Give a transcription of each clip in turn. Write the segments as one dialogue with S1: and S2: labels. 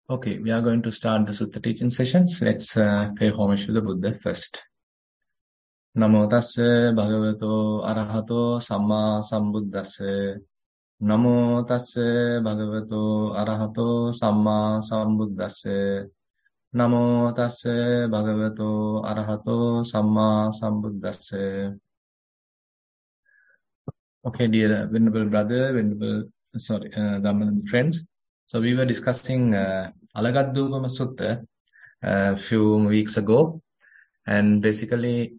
S1: Okay, we are going to start the Sutta teaching sessions. Let's pay homage to the Buddha first. Namo tassa bhagavato arahato samma sambuddhassa. Namo tassa bhagavato arahato samma sambuddhassa. Namo tassa bhagavato arahato samma sambuddhassa. Okay, dear venerable brother, Dhamma friends. So we were discussing Alagadugama Sutta a few weeks ago, and basically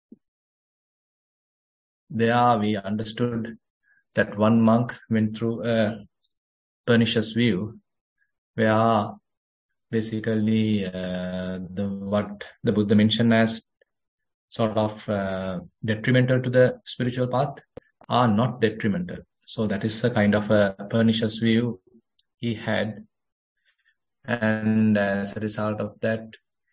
S1: there we understood that one monk went through a pernicious view where basically what the Buddha mentioned as sort of detrimental to the spiritual path are not detrimental. So that is a kind of a pernicious view he had, and as a result of that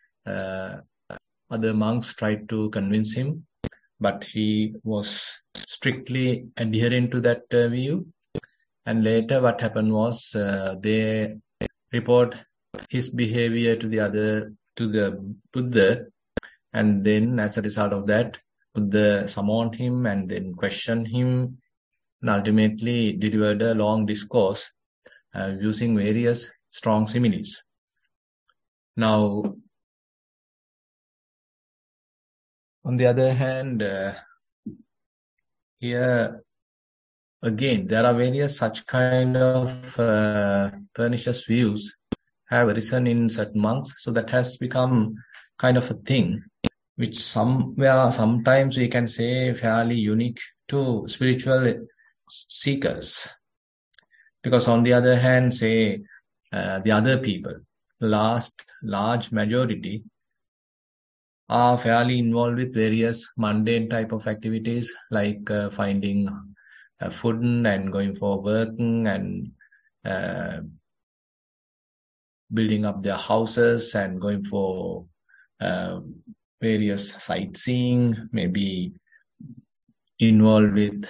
S1: other monks tried to convince him, but he was strictly adhering to that view. And later what happened was they report his behavior to the Buddha, and then as a result of that Buddha summoned him and then questioned him and ultimately delivered a long discourse using various strong similes. Now, on the other hand, here again, there are various such kind of pernicious views have arisen in certain monks. So that has become kind of a thing which sometimes we can say fairly unique to spiritual seekers. Because on the other hand, say the other people, large majority are fairly involved with various mundane type of activities like finding food and going for working and building up their houses and going for various sightseeing, maybe involved with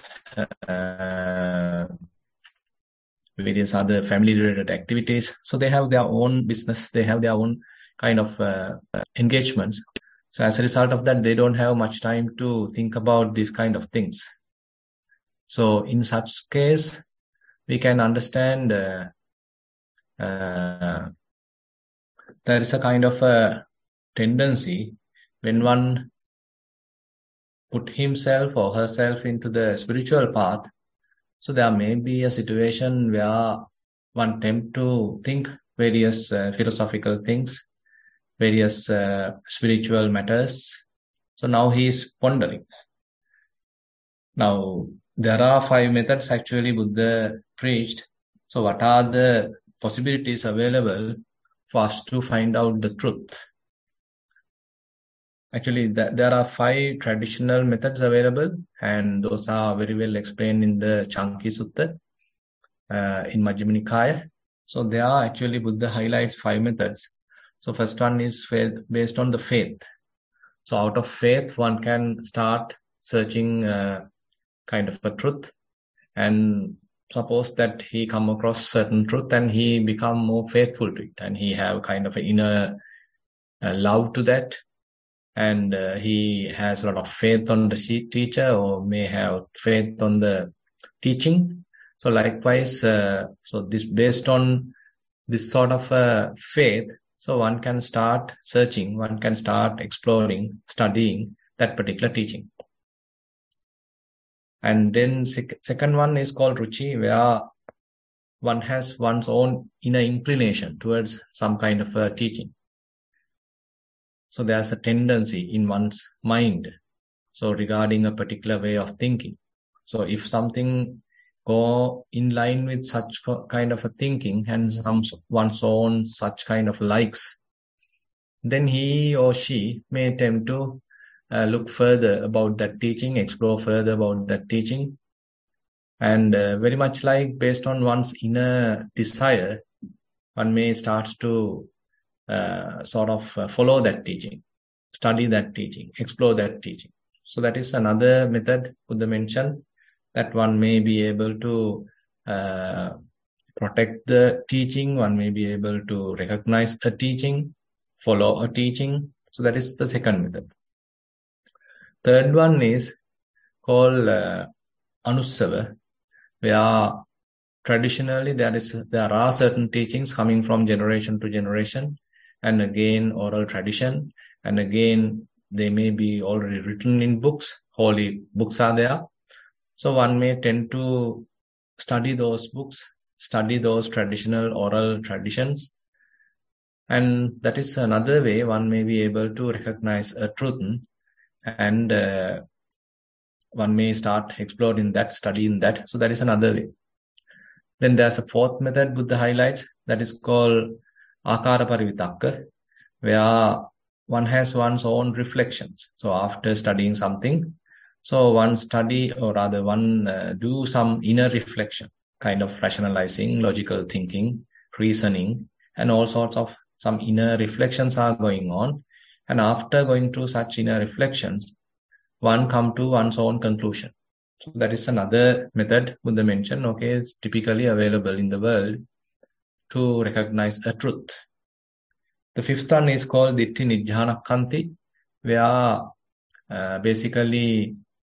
S1: various other family-related activities. So they have their own business, they have their own kind of engagements. So as a result of that, they don't have much time to think about these kind of things. So in such case, we can understand there is a kind of a tendency when one put himself or herself into the spiritual path. So there may be a situation where one tend to think various philosophical things, various spiritual matters. So now he is pondering. Now, there are 5 methods actually Buddha preached. So what are the possibilities available for us to find out the truth? Actually, there are 5 traditional methods available, and those are very well explained in the Chanki Sutta in Majjhima Nikaya. So there are actually Buddha highlights 5 methods. So first one is based on the faith. So out of faith, one can start searching kind of a truth, and suppose that he come across certain truth and he become more faithful to it, and he have kind of an inner love to that, and he has a lot of faith on the teacher, or may have faith on the teaching. So likewise, so this based on this sort of faith, so one can start searching, one can start exploring, studying that particular teaching. And then second one is called ruchi, where one has one's own inner inclination towards some kind of a teaching. So there's a tendency in one's mind, so regarding a particular way of thinking. So if something go in line with such kind of a thinking and one's own such kind of likes, then he or she may attempt to look further about that teaching, explore further about that teaching, and very much like based on one's inner desire, one may start to follow that teaching, study that teaching, explore that teaching. So that is another method Buddha mentioned, that one may be able to protect the teaching. One may be able to recognize a teaching, follow a teaching. So that is the second method. Third one is called Anussava, where traditionally there are certain teachings coming from generation to generation, and again oral tradition, and again they may be already written in books. Holy books are there. So one may tend to study those books, study those traditional oral traditions, and that is another way one may be able to recognize a truth, and one may start exploring that, studying that. So that is another way. Then there's a fourth method Buddha highlights, that is called Akara Parivitakka, where one has one's own reflections. So after studying something, so one study, or rather one do some inner reflection, kind of rationalizing, logical thinking, reasoning, and all sorts of some inner reflections are going on. And after going through such inner reflections, one come to one's own conclusion. So that is another method Buddha mentioned, okay, is typically available in the world to recognize a truth. The fifth one is called Ditti Nijjhanakkanti, where basically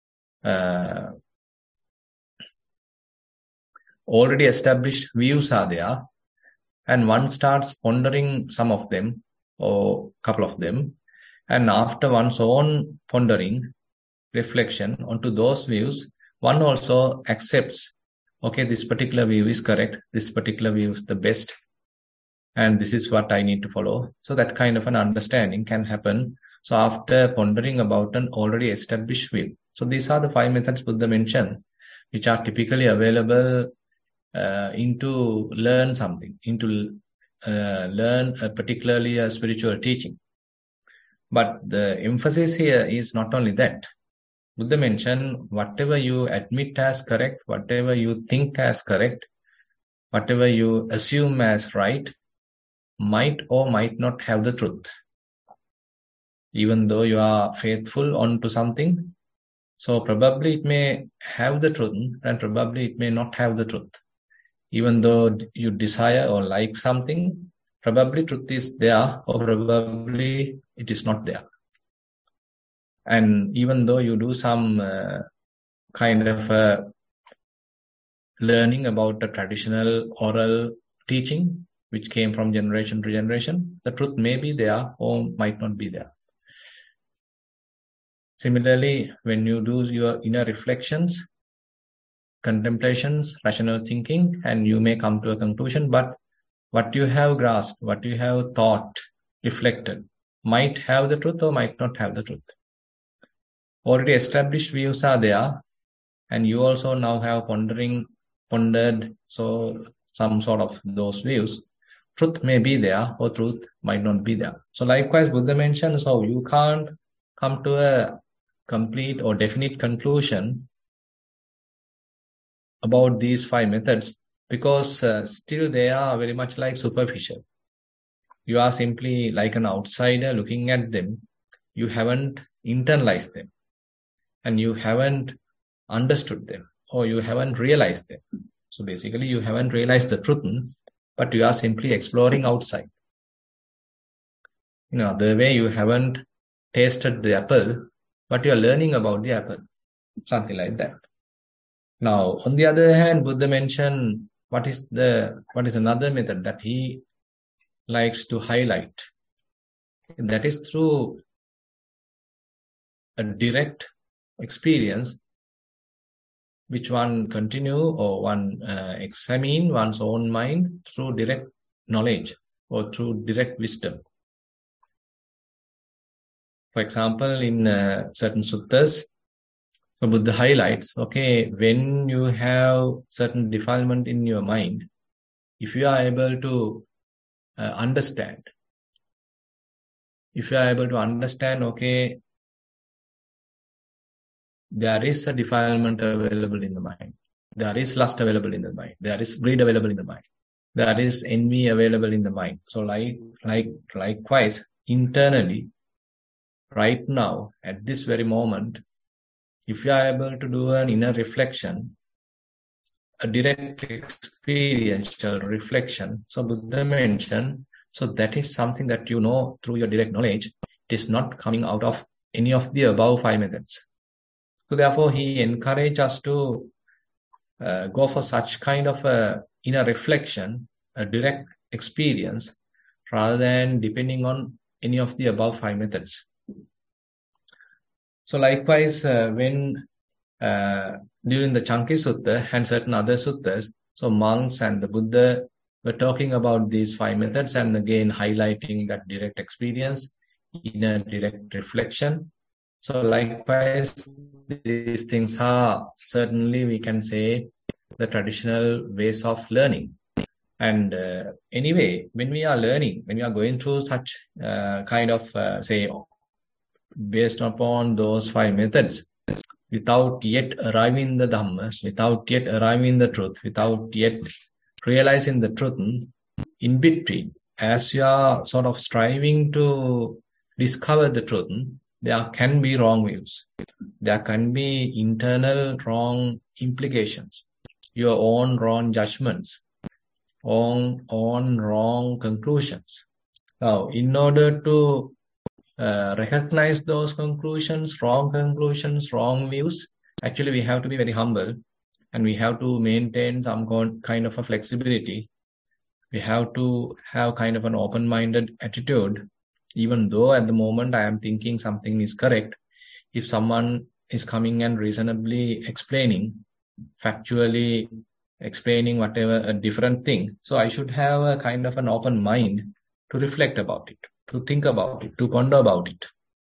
S1: already established views are there, and one starts pondering some of them or a couple of them, and after one's own pondering, reflection onto those views, one also accepts, okay, this particular view is correct, this particular view is the best, and this is what I need to follow. So that kind of an understanding can happen. So after pondering about an already established view. So these are the 5 methods Buddha mentioned, which are typically available into learn something, into learn particularly a spiritual teaching. But the emphasis here is not only that. Buddha mentioned whatever you admit as correct, whatever you think as correct, whatever you assume as right, might or might not have the truth. Even though you are faithful onto something, so probably it may have the truth, and probably it may not have the truth. Even though you desire or like something, probably truth is there, or probably it is not there. And even though you do some kind of learning about the traditional oral teaching, which came from generation to generation, the truth may be there or might not be there. Similarly, when you do your inner reflections, contemplations, rational thinking, and you may come to a conclusion, but what you have grasped, what you have thought, reflected, might have the truth or might not have the truth. Already established views are there, and you also now have pondered so some sort of those views. Truth may be there or truth might not be there. So likewise, Buddha mentioned, so you can't come to a complete or definite conclusion about these 5 methods, because still they are very much like superficial. You are simply like an outsider looking at them. You haven't internalized them, and you haven't understood them, or you haven't realized them. So basically, you haven't realized the truth, but you are simply exploring outside. In other way, you haven't tasted the apple, but you are learning about the apple. Something like that. Now, on the other hand, Buddha mentioned what is another method that he likes to highlight. That is through a direct experience, which one continue or one examine one's own mind through direct knowledge or through direct wisdom. For example, in certain suttas, so Buddha highlights, okay, when you have certain defilement in your mind, if you are able to understand, okay, there is a defilement available in the mind. There is lust available in the mind. There is greed available in the mind. There is envy available in the mind. So likewise, internally, right now, at this very moment, if you are able to do an inner reflection, a direct experiential reflection. So Buddha mentioned, so that is something that you know through your direct knowledge. It is not coming out of any of the above 5 methods. So therefore, he encouraged us to go for such kind of a inner reflection, a direct experience, rather than depending on any of the above 5 methods. So likewise, when during the Chanki Sutta and certain other suttas, so monks and the Buddha were talking about these 5 methods and again highlighting that direct experience, inner direct reflection. So likewise, these things are certainly, we can say, the traditional ways of learning. And anyway, when we are learning, when we are going through such kind of, say, based upon those 5 methods, without yet arriving in the Dhamma, without yet arriving in the truth, without yet realizing the truth, in between, as you are sort of striving to discover the truth, there can be wrong views. There can be internal wrong implications, your own wrong judgments, own wrong conclusions. Now, in order to recognize those conclusions, wrong views, actually we have to be very humble and we have to maintain some kind of a flexibility. We have to have kind of an open-minded attitude. Even though at the moment I am thinking something is correct, if someone is coming and reasonably explaining, factually explaining whatever a different thing, so I should have a kind of an open mind to reflect about it, to think about it, to ponder about it,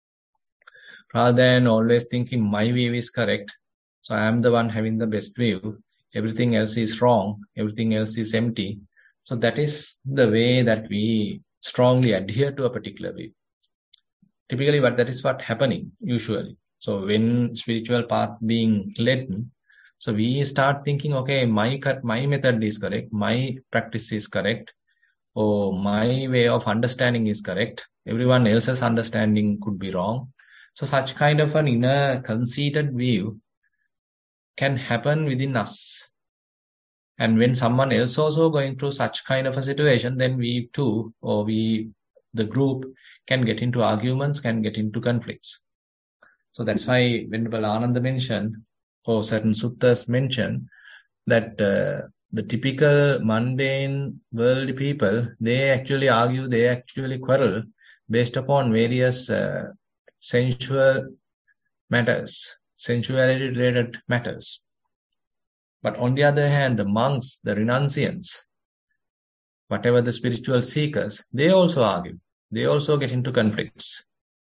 S1: rather than always thinking my view is correct, so I am the one having the best view, everything else is wrong, everything else is empty. So that is the way that we strongly adhere to a particular view. Typically, but that is what happening usually. So when spiritual path being led, so we start thinking, okay, my method is correct, my practice is correct, or my way of understanding is correct, everyone else's understanding could be wrong. So such kind of an inner conceited view can happen within us. And when someone else also going through such kind of a situation, then we too, or the group can get into arguments, can get into conflicts. So that's why Venerable Ananda mentioned, or certain suttas mention, that the typical mundane worldly people, they actually argue, they actually quarrel based upon various sensual matters, sensuality related matters. But on the other hand, the monks, the renunciants, whatever the spiritual seekers, they also argue. They also get into conflicts.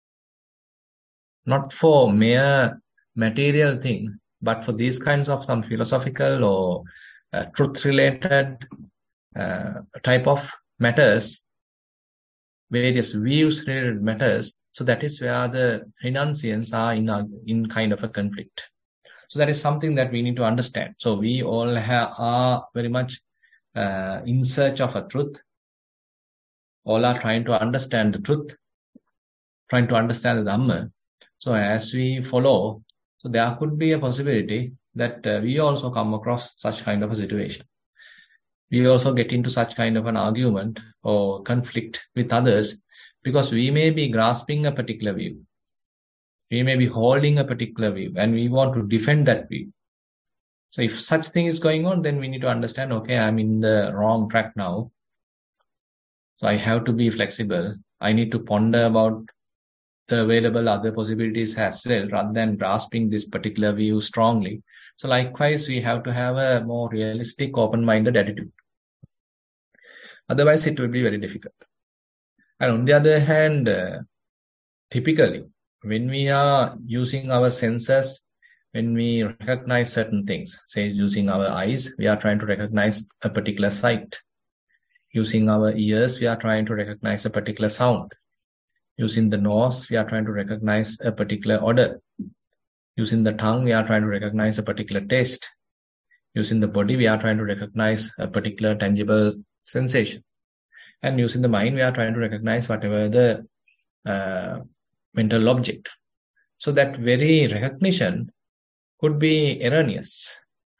S1: Not for mere material thing, but for these kinds of some philosophical or truth-related type of matters, various views-related matters. So that is where the renunciants are in kind of a conflict. So that is something that we need to understand. So we all are very much in search of a truth. All are trying to understand the truth, trying to understand the Dhamma. So as we follow, so there could be a possibility that we also come across such kind of a situation. We also get into such kind of an argument or conflict with others because we may be grasping a particular view. We may be holding a particular view and we want to defend that view. So if such thing is going on, then we need to understand, okay, I'm in the wrong track now. So I have to be flexible. I need to ponder about the available other possibilities as well, rather than grasping this particular view strongly. So likewise, we have to have a more realistic, open-minded attitude. Otherwise, it will be very difficult. And on the other hand, typically, when we are using our senses, when we recognize certain things, say using our eyes, we are trying to recognize a particular sight. Using our ears, we are trying to recognize a particular sound. Using the nose, we are trying to recognize a particular odor. Using the tongue, we are trying to recognize a particular taste. Using the body, we are trying to recognize a particular tangible sensation. And using the mind, we are trying to recognize whatever the mental object. So that very recognition could be erroneous.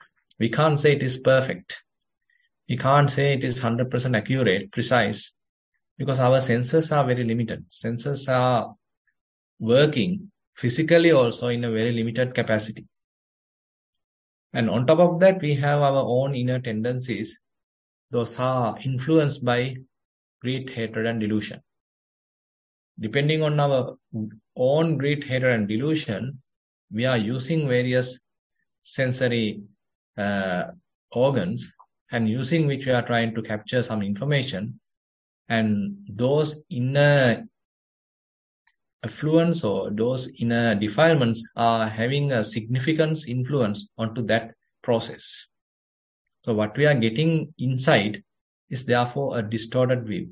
S1: We can't say it is perfect. We can't say it is 100% accurate, precise, because our senses are very limited. Senses are working physically also in a very limited capacity. And on top of that, we have our own inner tendencies. Those are influenced by greed, hatred, and delusion. Depending on our own greed, hatred, and delusion, we are using various sensory organs, and using which we are trying to capture some information, and those inner affluence or those inner defilements are having a significant influence onto that process. So what we are getting inside is therefore a distorted view.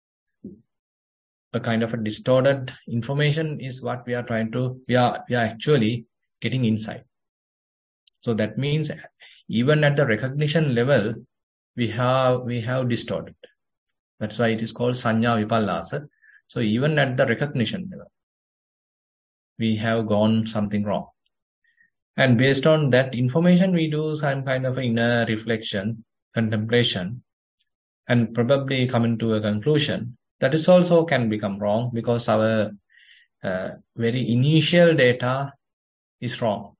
S1: A kind of a distorted information is what we are we are actually getting inside. So that means even at the recognition level, we have distorted. That's why it is called Sanya Vipallasa. So even at the recognition level, we have gone something wrong. And based on that information, we do some kind of inner reflection, contemplation, and probably coming to a conclusion. That is also can become wrong because our very initial data is wrong.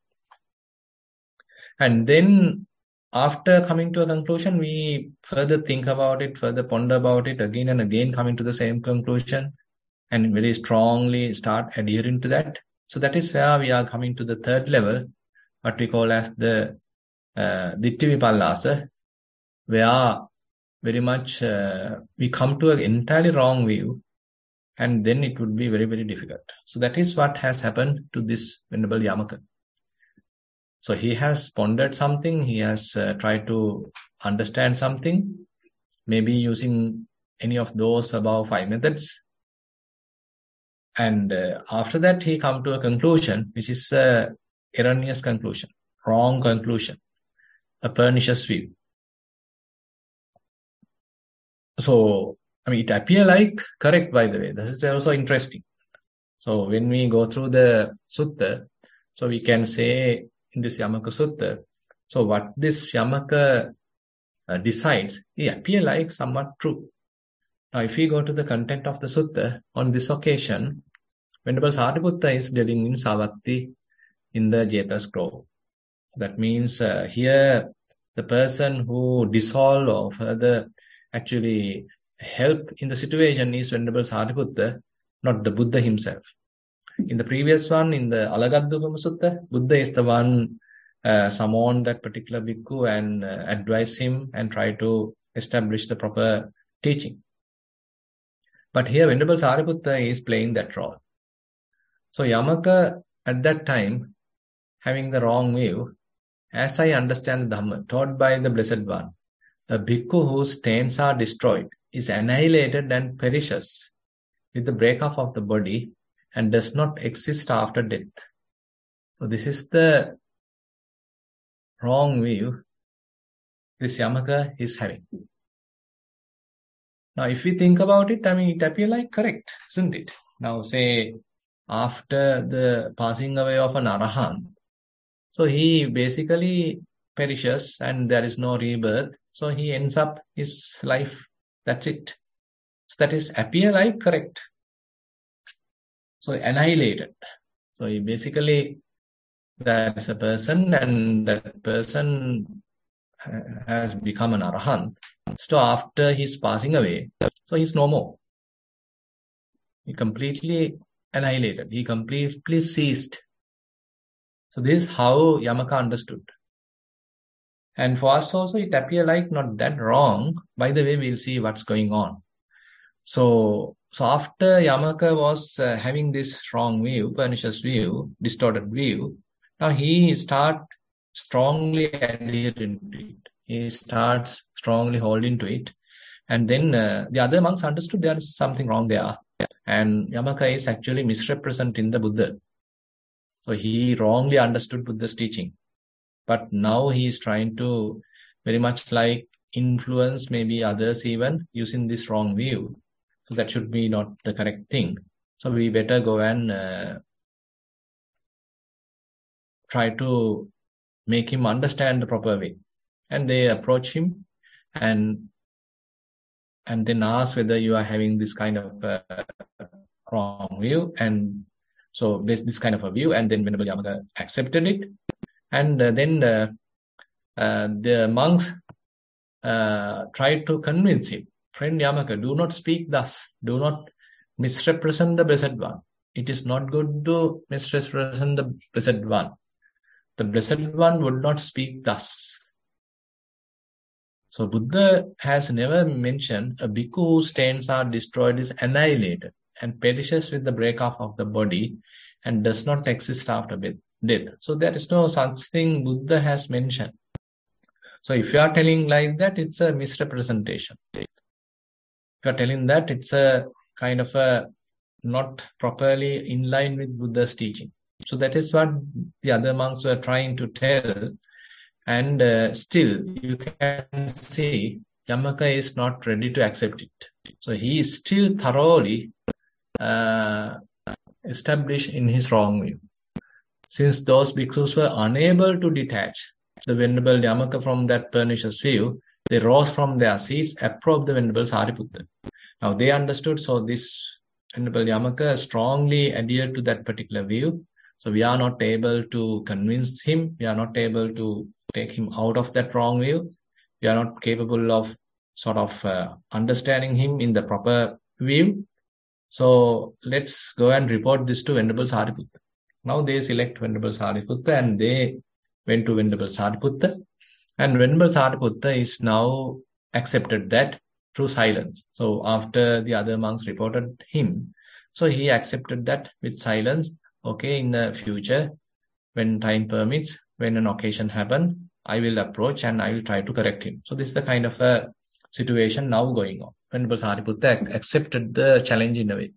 S1: And then after coming to a conclusion, we further think about it, further ponder about it again and again, coming to the same conclusion and very strongly start adhering to that. So that is where we are coming to the third level, what we call as the Ditti Vipallasa, where very much we come to an entirely wrong view, and then it would be very, very difficult. So that is what has happened to this Venerable Yamaka. So he has pondered something, he has tried to understand something, maybe using any of those above 5 methods. And after that, he come to a conclusion, which is a erroneous conclusion, wrong conclusion, a pernicious view. So, I mean, it appears like correct, by the way. This is also interesting. So when we go through the sutta, so we can say in this Yamaka Sutta, so what this Yamaka decides, it appears like somewhat true. Now, if we go to the content of the sutta, on this occasion, Venerable Sariputta is dwelling in Savatthi in the Jetas Grove. That means here the person who dissolve or further actually help in the situation is Venerable Sariputta, not the Buddha himself. In the previous one, in the Alagadugama Sutta, Buddha is the one summoned that particular bhikkhu and advise him and try to establish the proper teaching. But here Venerable Sariputta is playing that role. So Yamaka at that time, having the wrong view, as I understand the Dhamma taught by the Blessed One, a bhikkhu whose stains are destroyed is annihilated and perishes with the break-off of the body and does not exist after death. So this is the wrong view this Yamaka is having. Now, if we think about it, I mean, it appears like correct, isn't it? Now, say, after the passing away of an Arahant, so he basically perishes and there is no rebirth. So he ends up his life. That's it. So that is appear like correct. So annihilated. So he basically, there is a person and that person has become an Arahant. So after his passing away, so he's no more. He completely annihilated. He completely ceased. So this is how Yamaka understood. And for us also, it appears like not that wrong. By the way, we'll see what's going on. So after Yamaka was having this wrong view, pernicious view, distorted view, now he starts strongly adhering to it. He starts strongly holding to it. And then the other monks understood there is something wrong there. And Yamaka is actually misrepresenting the Buddha. So he wrongly understood Buddha's teaching. But now he is trying to very much like influence maybe others even using this wrong view. So that should be not the correct thing. So we better go and try to make him understand the proper way. and they approach him and then ask whether you are having this kind of wrong view, and so this kind of a view, and then Venerable Yamaka accepted it, and then the monks tried to convince him, friend Yamaka, do not speak thus, do not misrepresent the Blessed One. It is not good to misrepresent the Blessed One. The Blessed One would not speak thus. So Buddha has never mentioned a bhikkhu whose stains are destroyed is annihilated and perishes with the breakup of the body and does not exist after death. So there is no such thing Buddha has mentioned. So if you are telling like that, it's a misrepresentation. If you are telling that, it's a kind of a not properly in line with Buddha's teaching. So that is what the other monks were trying to tell. And still, you can see Yamaka is not ready to accept it. So he is still thoroughly established in his wrong view. Since those bhikkhus were unable to detach the Venerable Yamaka from that pernicious view, they rose from their seats, approached the Venerable Sariputta. Now they understood, so this Venerable Yamaka strongly adhered to that particular view. So we are not able to convince him, we are not able to take him out of that wrong view. We are not capable of sort of understanding him in the proper view. So let's go and report this to Venerable Sariputta. Now they select Venerable Sariputta and they went to Venerable Sariputta. And Venerable Sariputta is now accepted that through silence. So after the other monks reported him, so he accepted that with silence. Okay, in the future, when time permits, when an occasion happens, I will approach and I will try to correct him. So this is the kind of a situation now going on. Venerable Sariputta accepted the challenge in a way.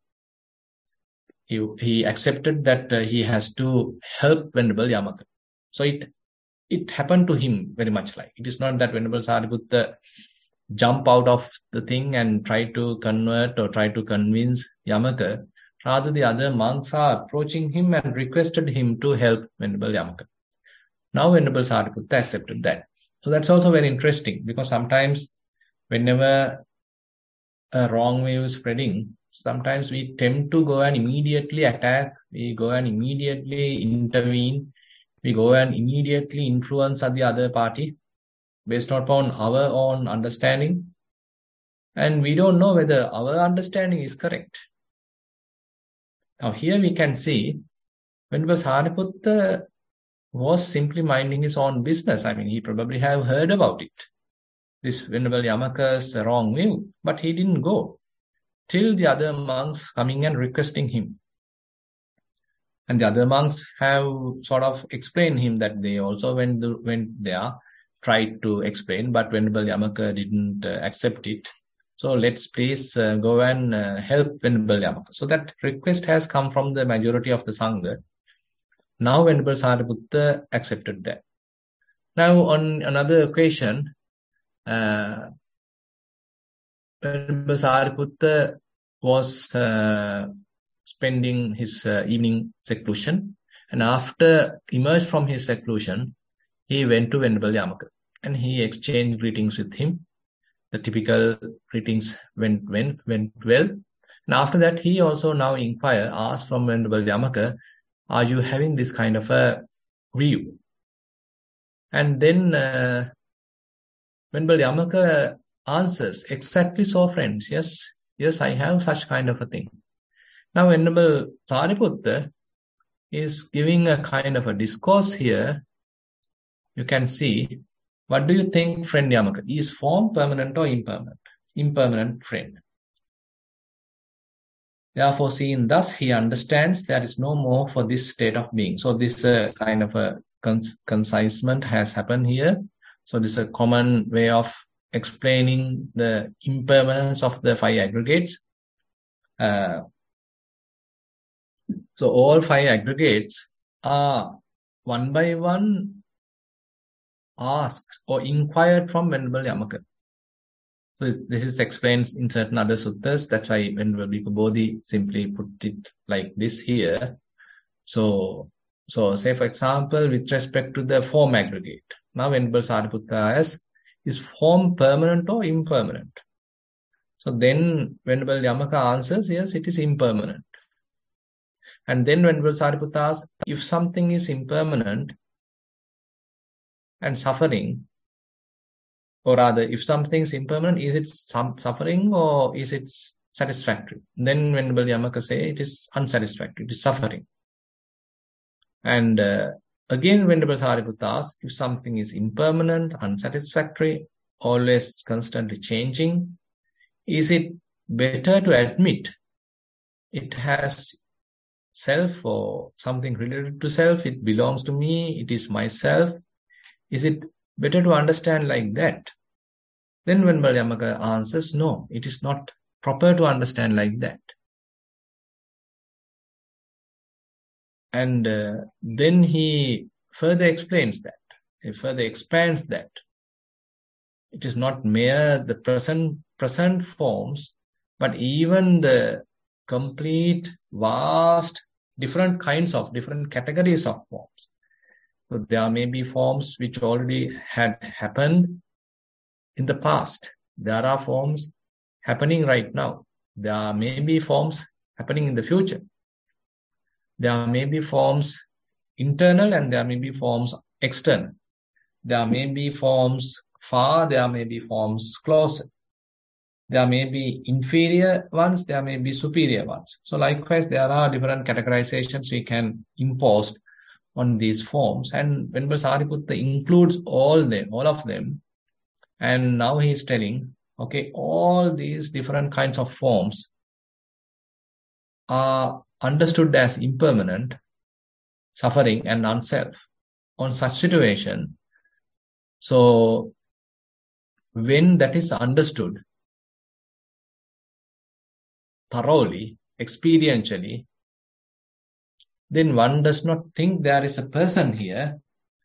S1: He accepted that he has to help Venerable Yamaka. So it happened to him very much like. It is not that Venerable Sariputta jump out of the thing and try to convert or try to convince Yamaka. Rather, the other monks are approaching him and requested him to help Venerable Yamaka. Now, Venerable Sariputta accepted that. So that's also very interesting, because sometimes whenever a wrong view is spreading, sometimes we tend to go and immediately attack, we go and immediately intervene, we go and immediately influence the other party based upon our own understanding. And we don't know whether our understanding is correct. Now here we can see Venerable Sariputta was simply minding his own business. I mean, he probably have heard about it, this Venerable Yamaka's wrong view, but he didn't go till the other monks coming and requesting him. And the other monks have sort of explained him that they also went there, tried to explain, but Venerable Yamaka didn't accept it. So let's please go and help Venerable Yamaka. So that request has come from the majority of the Sangha. Now Venerable Sariputta accepted that. Now on another occasion, Venerable Sariputta was spending his evening seclusion, and after emerged from his seclusion, he went to Venerable Yamaka and he exchanged greetings with him. The typical greetings went well. And after that, he also now asked from Venerable Yamaka, are you having this kind of a view? And then Venerable Yamaka answers, exactly so, friends. Yes, I have such kind of a thing. Now Venerable Sariputta is giving a kind of a discourse here. You can see, what do you think, friend Yamaka? Is form permanent or impermanent? Impermanent, friend. Therefore, seeing thus, he understands there is no more for this state of being. So this kind of a concisement has happened here. So this is a common way of explaining the impermanence of the five aggregates. So all five aggregates are one by one asked or inquired from Venerable Yamaka. So this is explained in certain other suttas. That's why Venerable Bhikkhu Bodhi simply put it like this here. So say for example, with respect to the form aggregate, now Venerable Sariputta has is form permanent or impermanent? So then Venerable Yamaka answers, yes, it is impermanent. And then Venerable Sariputta asks, if something is impermanent and suffering, or rather, if something is impermanent, is it suffering or is it satisfactory? Then Venerable Yamaka say it is unsatisfactory, it is suffering. And again, Venerable Sariputta asks, if something is impermanent, unsatisfactory, always constantly changing, is it better to admit it has self or something related to self, it belongs to me, it is myself? Is it better to understand like that? Then Venerable Yamaka answers, no, it is not proper to understand like that. And then he further explains that, he further expands that. It is not mere the present forms, but even the complete, vast, different categories of forms. So there may be forms which already had happened in the past. There are forms happening right now. There may be forms happening in the future. There may be forms internal and there may be forms external. There may be forms far, there may be forms closer. There may be inferior ones, there may be superior ones. So likewise, there are different categorizations we can impose on these forms. And Venerable Sariputta includes all of them. And now he is telling, okay, all these different kinds of forms are understood as impermanent, suffering, and non-self. On such situation, so when that is understood thoroughly, experientially, then one does not think there is a person here.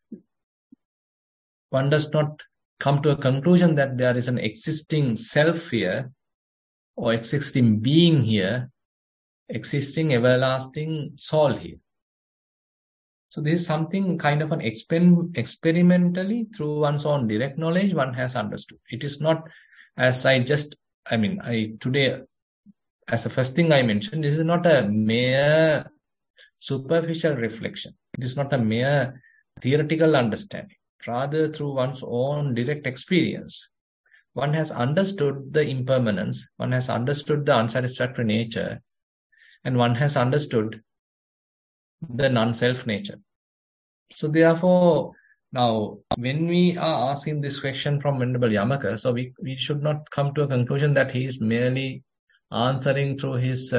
S1: One does not come to a conclusion that there is an existing self here, or existing being here, existing everlasting soul here. So this is something kind of an experimentally through one's own direct knowledge one has understood. It is not as today, as the first thing I mentioned, this is not a mere superficial reflection. It is not a mere theoretical understanding. Rather, through one's own direct experience, one has understood the impermanence, one has understood the unsatisfactory nature, and one has understood the non-self nature. So therefore, now when we are asking this question from Venerable Yamaka, so we should not come to a conclusion that he is merely answering through his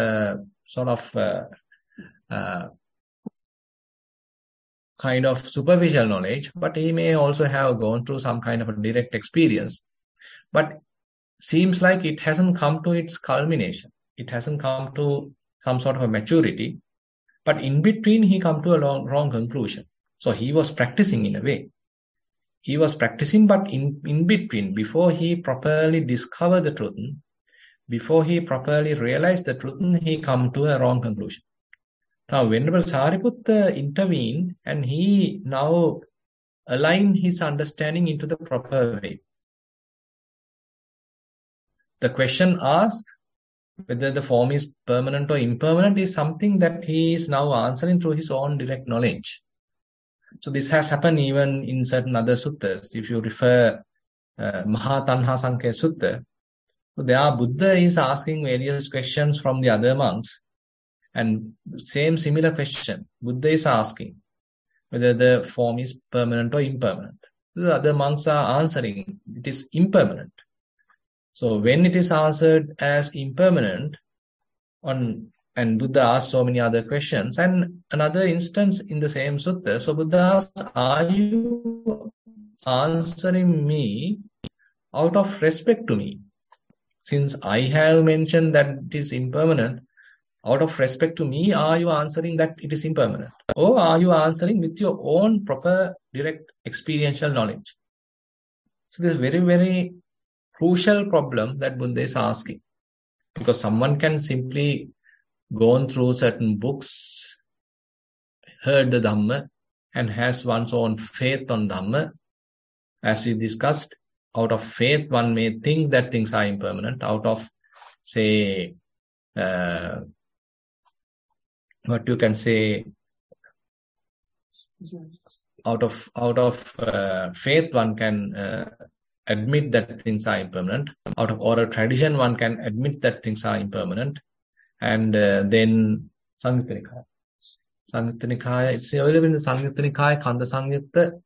S1: kind of superficial knowledge, but he may also have gone through some kind of a direct experience. But seems like it hasn't come to its culmination. It hasn't come to some sort of a maturity. But in between, he come to a wrong conclusion. So he was practicing in a way. He was practicing, but in between, before he properly discovered the truth, before he properly realized the truth, he come to a wrong conclusion. Now, Venerable Sariputta intervened and he now aligned his understanding into the proper way. The question asked whether the form is permanent or impermanent is something that he is now answering through his own direct knowledge. So this has happened even in certain other suttas. If you refer Mahatanha Sankhya Sutta, so there Buddha is asking various questions from the other monks. And similar question, Buddha is asking whether the form is permanent or impermanent. The other monks are answering, it is impermanent. So when it is answered as impermanent, and Buddha asks so many other questions, and another instance in the same sutta, so Buddha asks, are you answering me out of respect to me? Since I have mentioned that it is impermanent, out of respect to me, are you answering that it is impermanent? Or are you answering with your own proper, direct, experiential knowledge? So this is very, very crucial problem that Buddha is asking. Because someone can simply go through certain books, heard the Dhamma, and has one's own faith on Dhamma, as we discussed. out of faith, one may think that things are impermanent. Out of, say, what you can say, out of faith, one can admit that things are impermanent. Out of oral tradition, one can admit that things are impermanent. And then Samyutta Nikaya. Samyutta Nikaya, it's available in the Samyutta Nikaya, Kanda Samyutta.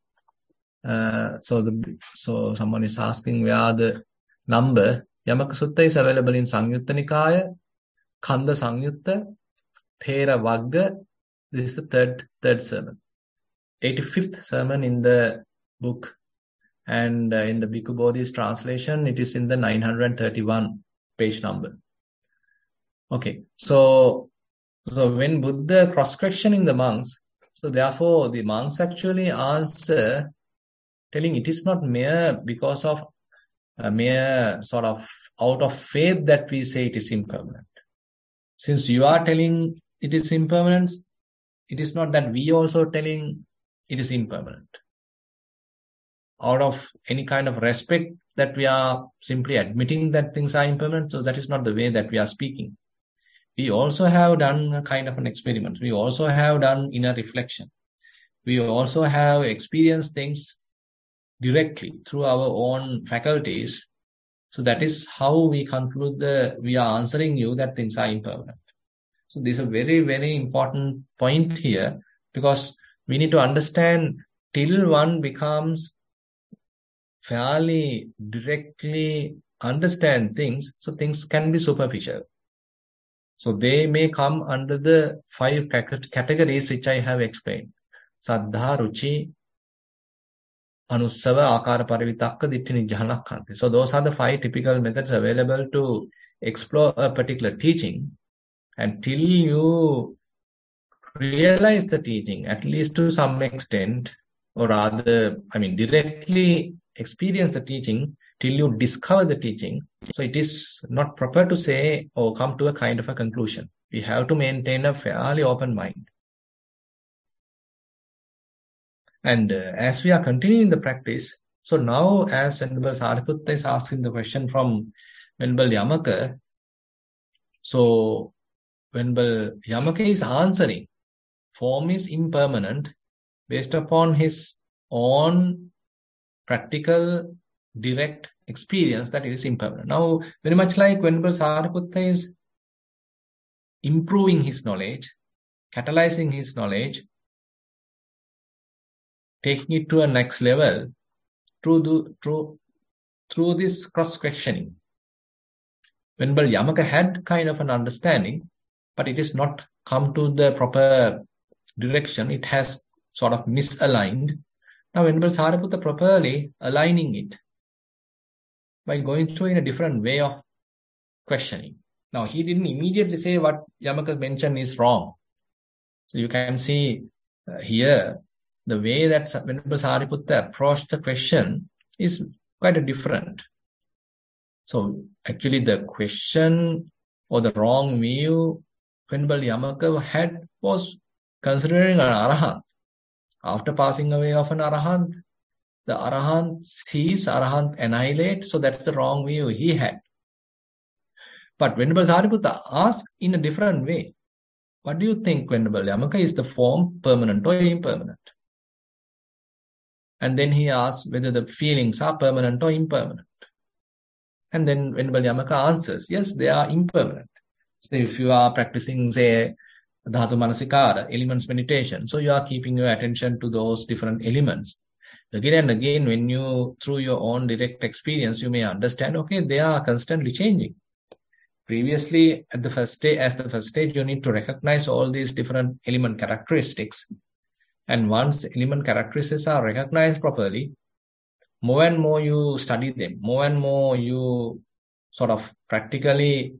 S1: So someone is asking where the number. Yamaka Sutta is available in Samyutta Nikaya, Kanda Samyutta, Thera Vagga. This is the third sermon. 85th sermon in the book. And in the Bhikkhu Bodhi's translation, it is in the 931 page number. Okay, so when Buddha cross-questioning the monks, so therefore the monks actually answer telling it is not mere because of a mere sort of out of faith that we say it is impermanent. Since you are telling it is impermanent, it is not that we also telling it is impermanent. Out of any kind of respect that we are simply admitting that things are impermanent, so that is not the way that we are speaking. We also have done a kind of an experiment. We also have done inner reflection. We also have experienced things directly through our own faculties. So that is how we conclude we are answering you that things are impermanent. So this is a very, very important point here, because we need to understand till one becomes fairly directly understand things, so things can be superficial. So they may come under the 5 categories which I have explained. Saddha, Ruchi, Anussava, Akara, Parivitakka, Ditti, Nijjhana, Khanti. So those are the 5 typical methods available to explore a particular teaching. And till you realize the teaching, at least to some extent, or rather, directly experience the teaching, till you discover the teaching. So it is not proper to say or come to a kind of a conclusion. We have to maintain a fairly open mind. And as we are continuing the practice, so now as Venerable Sariputta is asking the question from Venerable Yamaka, so Venerable Yamaka is answering, form is impermanent based upon his own practical, direct experience that it is impermanent. Now, very much like Venerable Sariputta is improving his knowledge, catalyzing his knowledge, taking it to a next level through this cross-questioning. Venerable Yamaka had kind of an understanding, but it is not come to the proper direction. It has sort of misaligned. Now, Venerable Sariputta properly aligning it by going through in a different way of questioning. Now, he didn't immediately say what Yamaka mentioned is wrong. So you can see here, the way that Venerable Sariputta approached the question is quite different. So actually the question or the wrong view Venerable Yamaka had was considering an Arahant. After passing away of an Arahant, the Arahant sees, Arahant annihilate, so that's the wrong view he had. But Venerable Sariputta asked in a different way. What do you think, Venerable Yamaka? Is the form permanent or impermanent? And then he asked whether the feelings are permanent or impermanent. And then Venerable Yamaka answers, yes, they are impermanent. So if you are practicing, say, Dhatu Manasikara, elements meditation, so you are keeping your attention to those different elements. Again and again, when you, through your own direct experience, you may understand, okay, they are constantly changing. Previously, as the first stage, you need to recognize all these different element characteristics. And once element characteristics are recognized properly, more and more you study them, more and more you sort of practically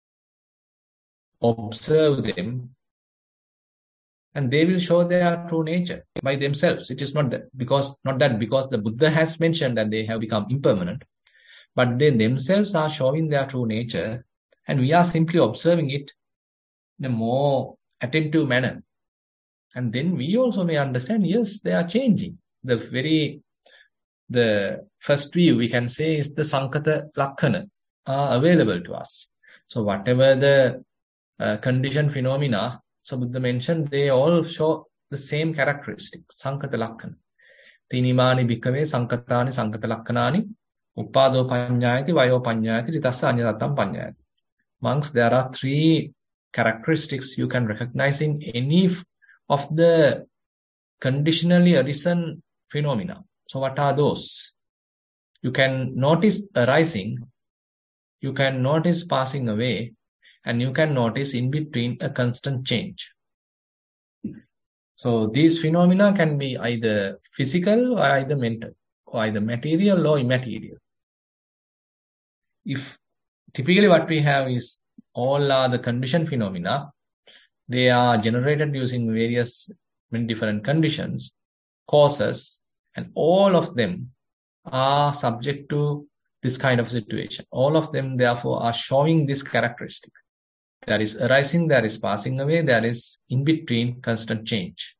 S1: observe them, and they will show their true nature by themselves. It is not because the Buddha has mentioned that they have become impermanent, but they themselves are showing their true nature, and we are simply observing it in a more attentive manner. And then we also may understand, yes, they are changing. The very the first view we can say is the Sankata Lakkana are available to us. So whatever the condition phenomena, so Buddha mentioned, they all show the same characteristics, Sankata Lakkana. Tinimani bhikkhave sankatani sankata lakkanani uppado panyayati vayo panyayati ritassa anyadatam panyayati. Monks, there are three characteristics you can recognize in any of the conditionally arisen phenomena. So what are those? You can notice arising, you can notice passing away, and you can notice in between a constant change. So these phenomena can be either physical or either mental, or either material or immaterial. If typically what we have is all are the conditioned phenomena, they are generated using various many different conditions, causes, and all of them are subject to this kind of situation. All of them, therefore, are showing this characteristic. There is arising, there is passing away, there is in between constant change.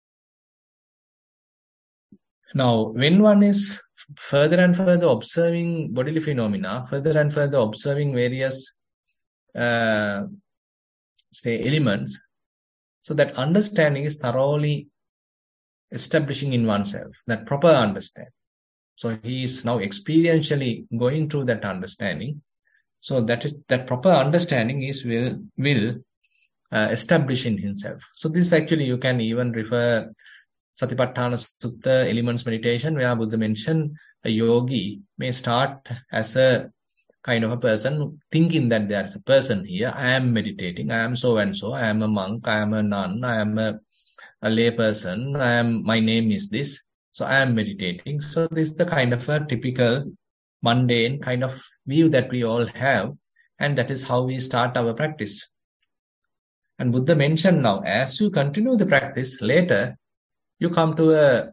S1: Now, when one is further and further observing bodily phenomena, further and further observing various, say, elements, so that understanding is thoroughly establishing in oneself, that proper understanding. So he is now experientially going through that understanding. So that proper understanding is will establish in himself. So this actually you can even refer Satipatthana Sutta Elements Meditation, where Buddha mentioned a yogi may start as a kind of a person thinking that there is a person here. I am meditating. I am so and so. I am a monk. I am a nun. I am a lay person. My name is this. So I am meditating. So this is the kind of a typical mundane kind of view that we all have. And that is how we start our practice. And Buddha mentioned now, as you continue the practice, later you come to a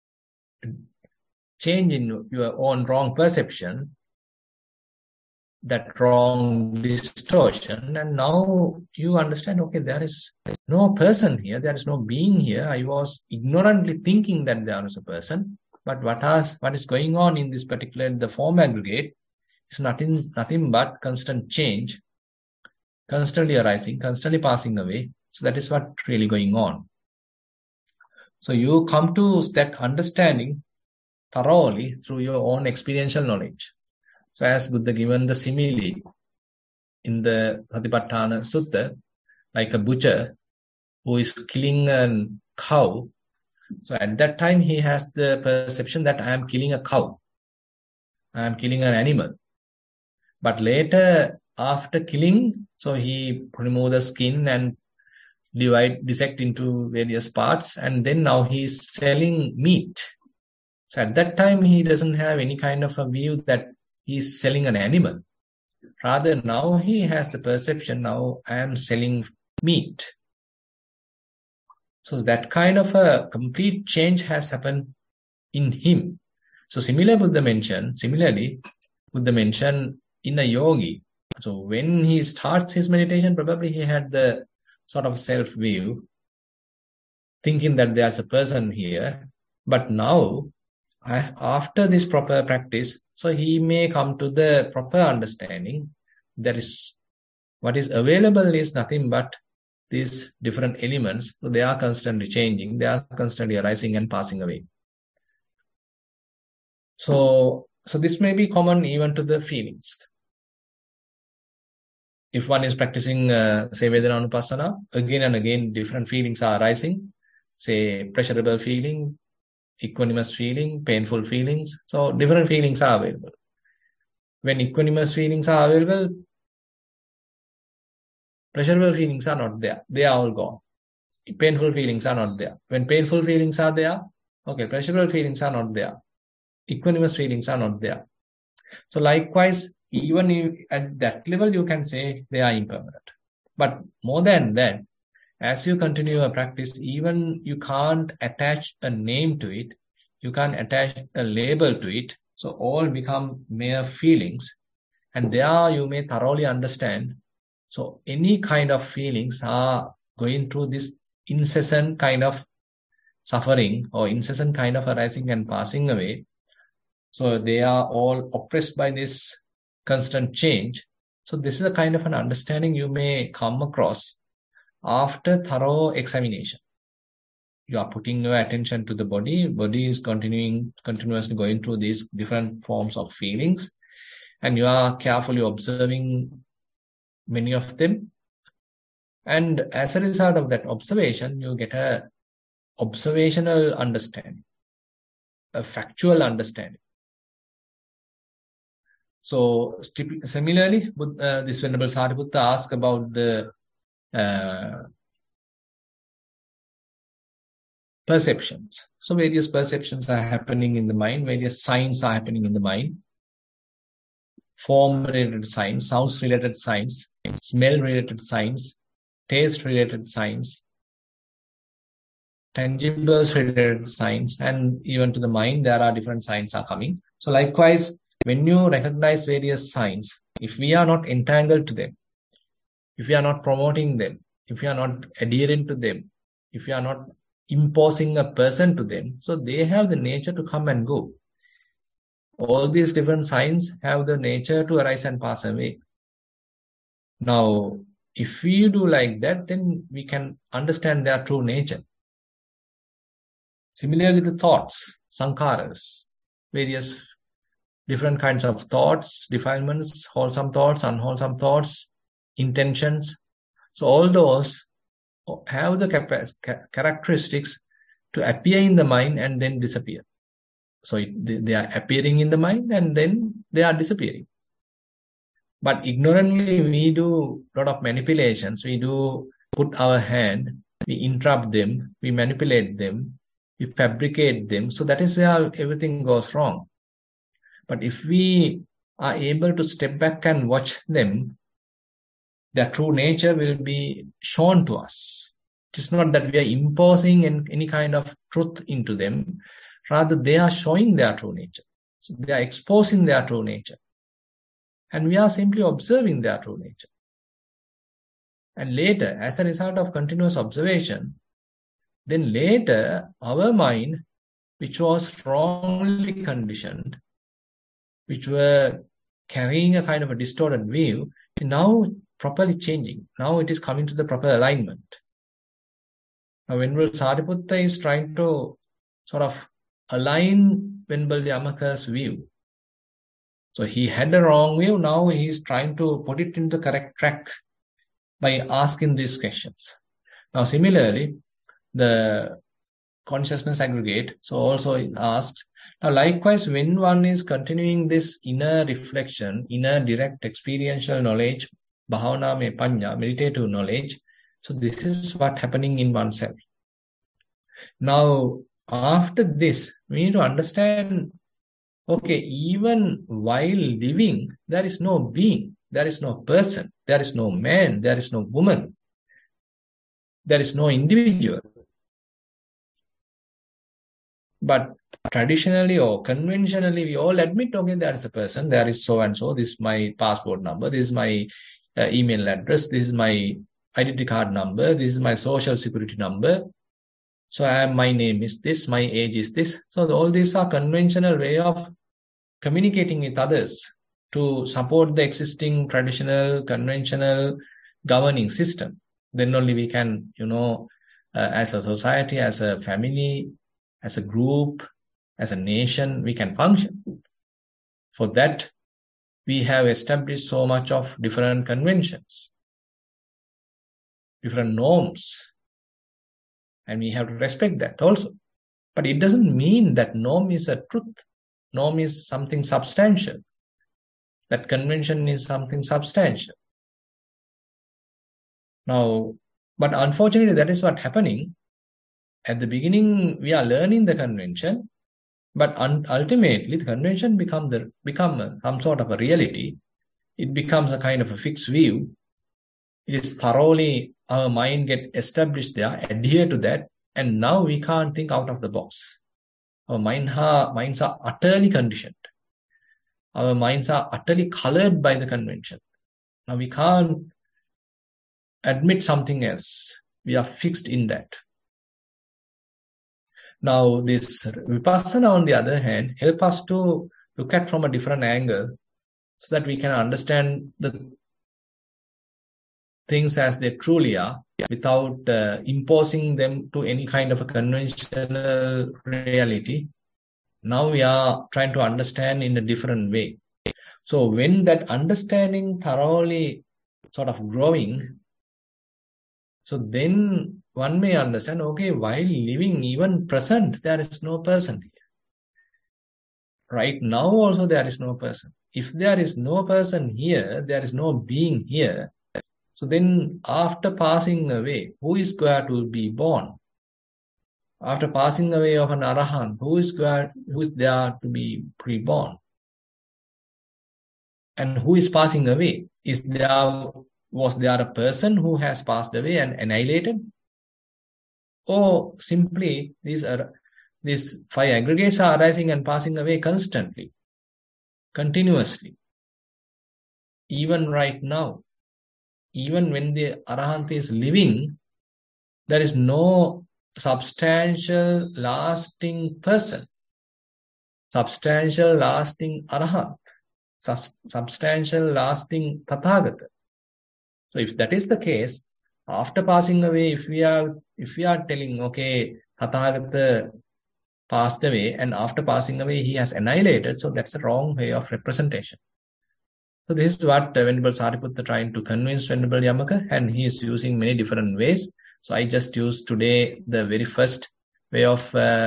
S1: change in your own wrong perception, that wrong distortion, and now you understand, okay, there is no person here, there is no being here. I was ignorantly thinking that there is a person, but what is going on in this particular, the form aggregate, is nothing but constant change, constantly arising, constantly passing away. So that is what really going on. So you come to that understanding thoroughly through your own experiential knowledge. So as Buddha given the simile in the Satipatthana Sutta, like a butcher who is killing a cow. So at that time he has the perception that I am killing a cow. I am killing an animal. But later, after killing, so he remove the skin and dissect into various parts, and then now he is selling meat. So at that time he doesn't have any kind of a view that he is selling an animal. Rather, now he has the perception, now I am selling meat. So that kind of a complete change has happened in him. So similarly, Buddha mentioned in a yogi. So when he starts his meditation, probably he had the sort of self-view, thinking that there's a person here. But now, after this proper practice, so he may come to the proper understanding. That is, what is available is nothing but these different elements. So they are constantly changing. They are constantly arising and passing away. So this may be common even to the feelings. If one is practicing, say, Vedananupassana, again and again, different feelings are arising. Say, pleasurable feeling, equanimous feeling, painful feelings. So different feelings are available. When equanimous feelings are available, pleasurable feelings are not there. They are all gone. Painful feelings are not there. When painful feelings are there, okay, pleasurable feelings are not there. Equanimous feelings are not there. So likewise, even if at that level, you can say they are impermanent. But more than that, as you continue your practice, even you can't attach a name to it. You can't attach a label to it. So all become mere feelings. And there you may thoroughly understand. So any kind of feelings are going through this incessant kind of suffering or incessant kind of arising and passing away. So they are all oppressed by this constant change. So this is a kind of an understanding you may come across after thorough examination. You are putting your attention to the body is continuously going through these different forms of feelings, and you are carefully observing many of them. And as a result of that observation, you get a observational understanding, a factual understanding. So similarly, this Venerable Sariputta asked about the perceptions. So various perceptions are happening in the mind, various signs are happening in the mind. Form-related signs, sounds-related signs, smell-related signs, taste-related signs, tangibles-related signs, and even to the mind, there are different signs are coming. So likewise, when you recognize various signs, if we are not entangled to them, if we are not promoting them, if we are not adhering to them, if we are not imposing a person to them, so they have the nature to come and go. All these different signs have the nature to arise and pass away. Now, if we do like that, then we can understand their true nature. Similarly, the thoughts, sankharas, various different kinds of thoughts, defilements, wholesome thoughts, unwholesome thoughts, intentions. So all those have the characteristics to appear in the mind and then disappear. So they are appearing in the mind and then they are disappearing. But ignorantly, we do a lot of manipulations. We do put our hand, we interrupt them, we manipulate them, we fabricate them. So that is where everything goes wrong. But if we are able to step back and watch them, their true nature will be shown to us. It is not that we are imposing any kind of truth into them. Rather, they are showing their true nature. So they are exposing their true nature. And we are simply observing their true nature. And later, as a result of continuous observation, then later, our mind, which was strongly conditioned, which were carrying a kind of a distorted view, is now properly changing. Now it is coming to the proper alignment. Now, Venerable Sariputta is trying to sort of align Venerable Yamaka's view. So he had a wrong view, now he is trying to put it into the correct track by asking these questions. Now similarly, the consciousness aggregate, so also asked, now likewise when one is continuing this inner reflection, inner direct experiential knowledge, bhavana me panya, meditative knowledge, so this is what happening in oneself. Now after this, we need to understand, okay, even while living, there is no being, there is no person, there is no man, there is no woman, there is no individual. But traditionally or conventionally, we all admit, okay, there is a person, there is so and so, this is my passport number, this is my email address, this is my identity card number, this is my social security number. So my name is this, my age is this. So all these are conventional way of communicating with others to support the existing traditional, conventional governing system. Then only we can, as a society, as a family, as a group, as a nation, we can function. For that, we have established so much of different conventions, different norms, and we have to respect that also. But it doesn't mean that norm is a truth. Norm is something substantial. That convention is something substantial. Now, but unfortunately, that is what's happening. At the beginning, we are learning the convention, but ultimately, the convention become some sort of a reality. It becomes a kind of a fixed view. It is thoroughly, our mind get established there, adhere to that, and now we can't think out of the box. Our minds are utterly conditioned. Our minds are utterly colored by the convention. Now we can't admit something else. We are fixed in that. Now this Vipassana, on the other hand, help us to look at from a different angle so that we can understand the things as they truly are without imposing them to any kind of a conventional reality. Now we are trying to understand in a different way. So when that understanding thoroughly sort of growing, so then one may understand, okay, while living, even present, there is no person here. Right now also there is no person. If there is no person here, there is no being here. So then after passing away, who is going to be born? After passing away of an Arahant, who is there to be reborn? And who is passing away? Was there a person who has passed away and annihilated? Or simply these five aggregates are arising and passing away constantly, continuously. Even right now, even when the Arahant is living, there is no substantial lasting person, substantial lasting Arahant, substantial lasting Tathagata. So if that is the case, after passing away, if we are telling, okay, Tathagata passed away and after passing away he has annihilated, so that's a wrong way of representation. So this is what Venerable Sariputta trying to convince Venerable Yamaka, and he is using many different ways. So I just used today the very first way of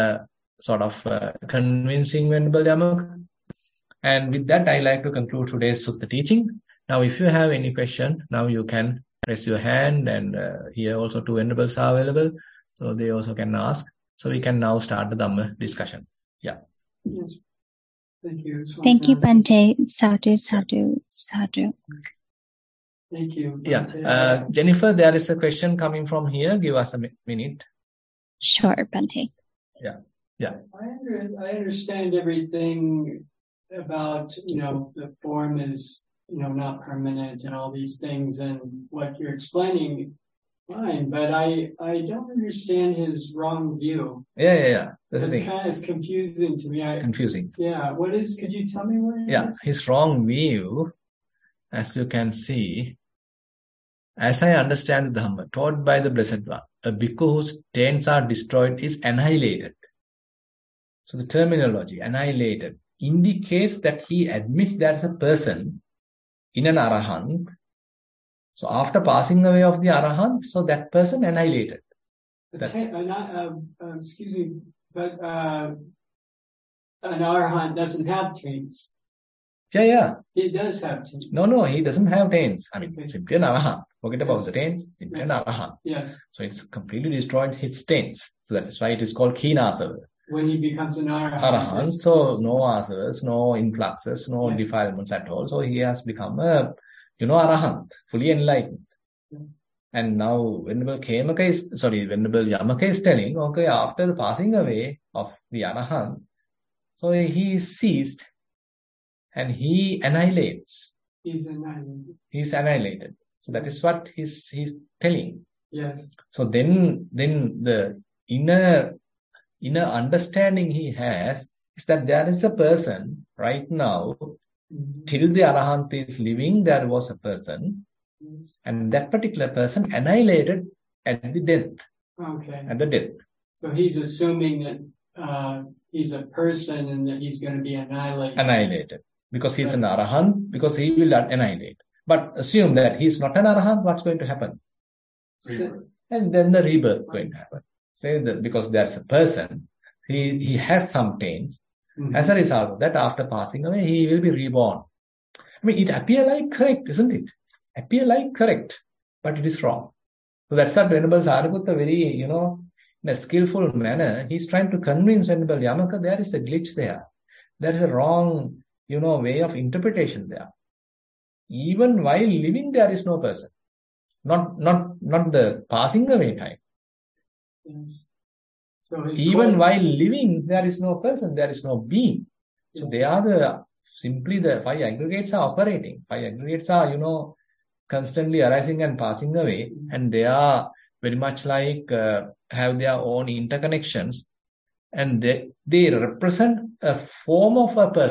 S1: convincing Venerable Yamaka. And with that, I like to conclude today's Sutta teaching. Now, if you have any question, now you can raise your hand, and here also two Venerables are available, so they also can ask. So we can now start the Dhamma discussion. Yeah.
S2: Yes. Thank you.
S3: Thank you, Bhante. Sadhu, sadhu, sadhu.
S2: Thank you.
S1: Yeah. Jennifer, there is a question coming from here. Give us a minute.
S3: Sure, Bhante.
S1: Yeah.
S2: I understand everything about, the form is, not permanent and all these things, and what you're explaining, fine, but I don't understand his wrong view.
S1: Yeah. That's the thing.
S2: It's confusing to me.
S1: Confusing.
S2: Yeah. Could you tell me what it is?
S1: Yeah. His wrong view, as you can see, as I understand the Dhamma taught by the Blessed One, a bhikkhu whose taints are destroyed is annihilated. So the terminology, annihilated, indicates that he admits there is a person in an Arahant. So after passing away of the Arahant, so that person annihilated.
S2: Excuse me, but an Arahant doesn't have taints.
S1: Yeah.
S2: He does have taints.
S1: No, he doesn't have taints. I mean,
S2: Okay.
S1: simply an Arahant. Forget about the taints, simply an Arahant.
S2: Yes.
S1: So it's completely destroyed his taints. So that is why it is called Khinasava.
S2: When he becomes an
S1: Arahant, so no asavas, no influxes, no
S2: Yes.
S1: defilements at all. So he has become a, Arahant, fully enlightened.
S2: Yeah.
S1: And now Venerable Yamaka is telling, okay, after the passing away of the Arahant, so he is seized and he annihilates.
S2: He's annihilated.
S1: He's annihilated. So that is what he's telling.
S2: Yes.
S1: So then the inner understanding he has is that there is a person right now.
S2: Mm-hmm.
S1: Till the Arahant is living, there was a person,
S2: Yes.
S1: and that particular person annihilated at the death.
S2: Okay.
S1: At the death.
S2: So he's assuming that he's a person and that he's going to be annihilated.
S1: Annihilated. Because he's an Arahant, because he will annihilate. But assume that he's not an Arahant, what's going to happen? And then the rebirth going to happen. Say that because there's a person, he has some taints.
S2: Mm-hmm.
S1: As a result of that, after passing away, he will be reborn. I mean, it appears like correct, isn't it? Appear like correct, but it is wrong. So that's what Venerable Sariputta very, in a skillful manner, he's trying to convince Venerable Yamaka there is a glitch there. There is a wrong, way of interpretation there. Even while living, there is no person. Not the passing away time.
S2: Yes. So
S1: Even while living, there is no person, there is no being. So they are simply the five aggregates are operating. Five aggregates are, constantly arising and passing away. And they are very much like, have their own interconnections. And they represent a form of a person.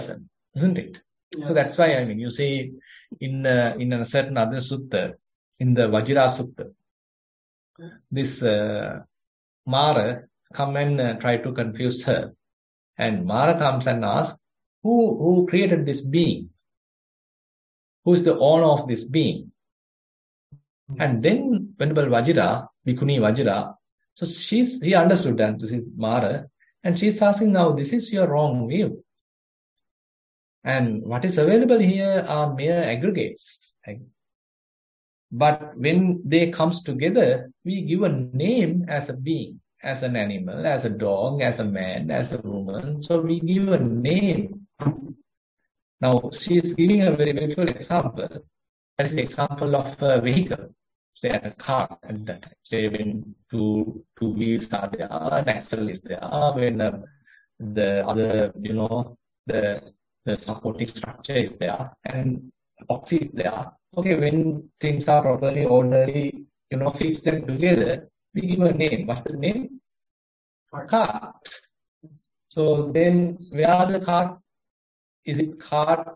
S1: isn't it?
S2: Yes.
S1: So that's why, I mean, you see in a certain other sutta, in the Vajra Sutta, this Mara come and try to confuse her. And Mara comes and asks, who created this being? Who is the owner of this being? And then Venerable Vajra, Bhikkhuni Vajra, so he understood that this is Mara, and she's asking now, this is your wrong view. And what is available here are mere aggregates. But when they comes together, we give a name as a being, as an animal, as a dog, as a man, as a woman. So we give a name. Now, she is giving a very beautiful example. That is the example of a vehicle, say a car at that time. Say when two wheels are there, an axle is there, when the other, the supporting structure is there, and box is there. Okay, when things are properly, orderly, fix them together, we give a name. What's the name? Car. So then, where are the car? Is it car?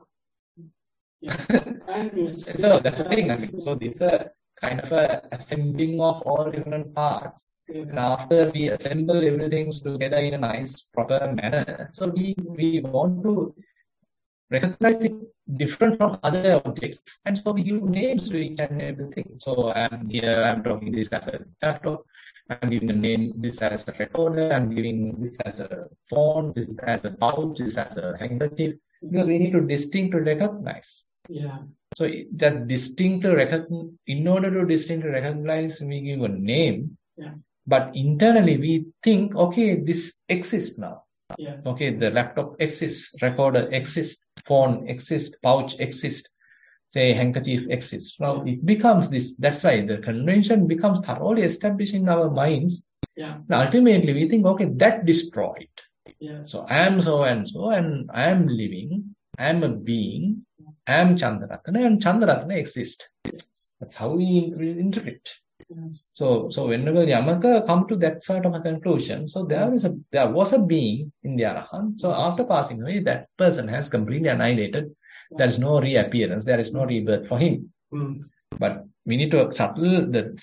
S1: So that's the thing. I mean, so it's a kind of a assembling of all different parts. And after we assemble everything together in a nice, proper manner, so we want to recognize it different from other objects, and so we give names to each and everything. So I'm talking this as a laptop, I'm giving a name this as a recorder, I'm giving this as a phone, this as a pouch, this as a handkerchief, because we need to distinctly recognize.
S2: Yeah.
S1: So that in order to distinctly recognize, we give a name.
S2: Yeah.
S1: But internally we think, okay, this exists now.
S2: Yes.
S1: Okay, the laptop exists, recorder exists, phone exists, pouch exists, say handkerchief exists. Now it becomes this, that's why the convention becomes thoroughly established in our minds.
S2: Yeah.
S1: Now ultimately we think, okay, that destroyed.
S2: Yeah.
S1: So I am so and so, and I am living, I am a being, I am Chandaratana, and Chandaratana exists. That's how we interpret.
S2: Yes.
S1: So whenever Yamaka come to that sort of a conclusion, so there was a being in the Arahant. So after passing away, that person has completely annihilated. There is no reappearance. There is no rebirth for him. But we need to the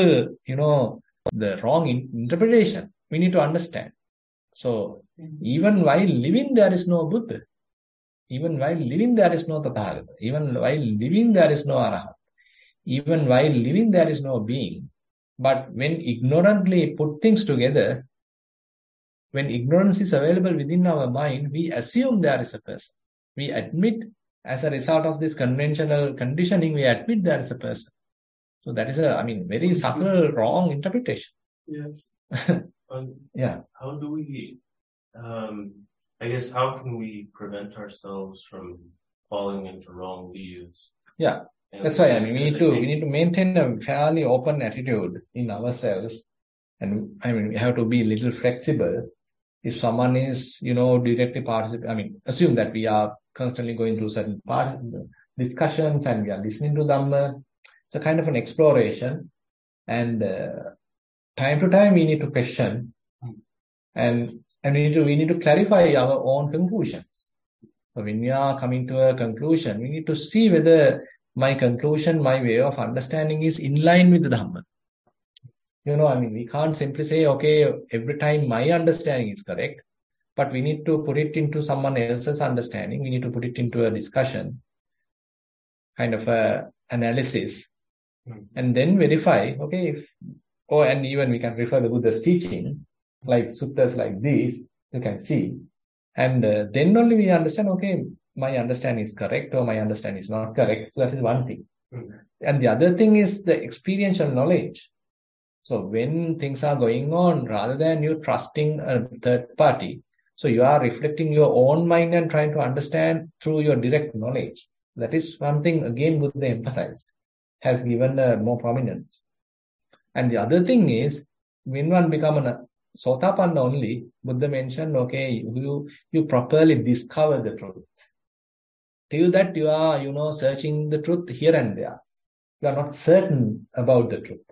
S1: wrong interpretation. We need to understand. So even while living, there is no Buddha. Even while living, there is no Tathagata. Even while living, there is no Arahant. Even while living, there is no being. But when ignorantly put things together, when ignorance is available within our mind, we assume there is a person. We admit, as a result of this conventional conditioning, we admit there is a person. So that is very subtle, wrong interpretation.
S2: Yes.
S1: Yeah.
S4: How do we, how can we prevent ourselves from falling into wrong views?
S1: Yeah. That's why we need to maintain a fairly open attitude in ourselves, and we have to be a little flexible. If someone is directly participating, assume that we are constantly going through certain discussions and we are listening to Dhamma. It's a kind of an exploration, and time to time we need to question, and we need to clarify our own conclusions. So when we are coming to a conclusion, we need to see whether my conclusion, my way of understanding is in line with the Dhamma. We can't simply say, okay, every time my understanding is correct, but we need to put it into someone else's understanding. We need to put it into a discussion, kind of a analysis, and then verify, okay, and even we can refer the Buddha's teaching, like suttas like these, you can see. And then only we understand, okay, my understanding is correct or my understanding is not correct. So that is one thing. And the other thing is the experiential knowledge. So when things are going on, rather than you trusting a third party, so you are reflecting your own mind and trying to understand through your direct knowledge. That is one thing, again, Buddha emphasized, has given more prominence. And the other thing is, when one becomes a Sotapanna only, Buddha mentioned, okay, you properly discover the truth. Till that you are, searching the truth here and there. You are not certain about the truth.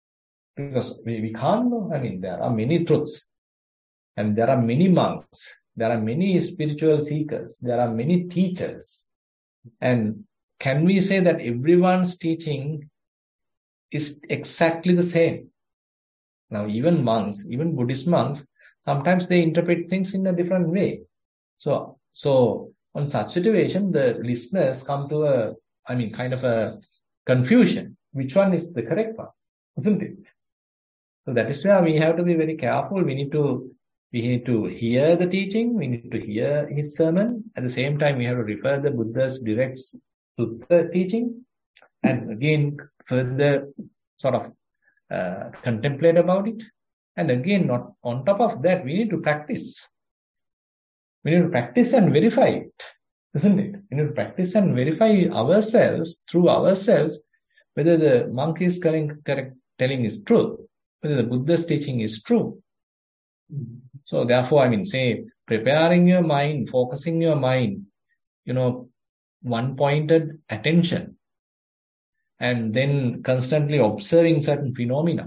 S1: Because we can't know. There are many truths. And there are many monks. There are many spiritual seekers. There are many teachers. And can we say that everyone's teaching is exactly the same? Now, even monks, even Buddhist monks, sometimes they interpret things in a different way. So on such situation, the listeners come to kind of a confusion. Which one is the correct one? Isn't it? So that is where we have to be very careful. We need to hear the teaching. We need to hear his sermon. At the same time, we have to refer the Buddha's direct Sutta teaching. And again, further sort of contemplate about it. And again, not on top of that, we need to practice. We need to practice and verify it, isn't it? We need to practice and verify through ourselves, whether the monk is correct telling is true, whether the Buddha's teaching is true. So therefore, preparing your mind, focusing your mind, one-pointed attention, and then constantly observing certain phenomena,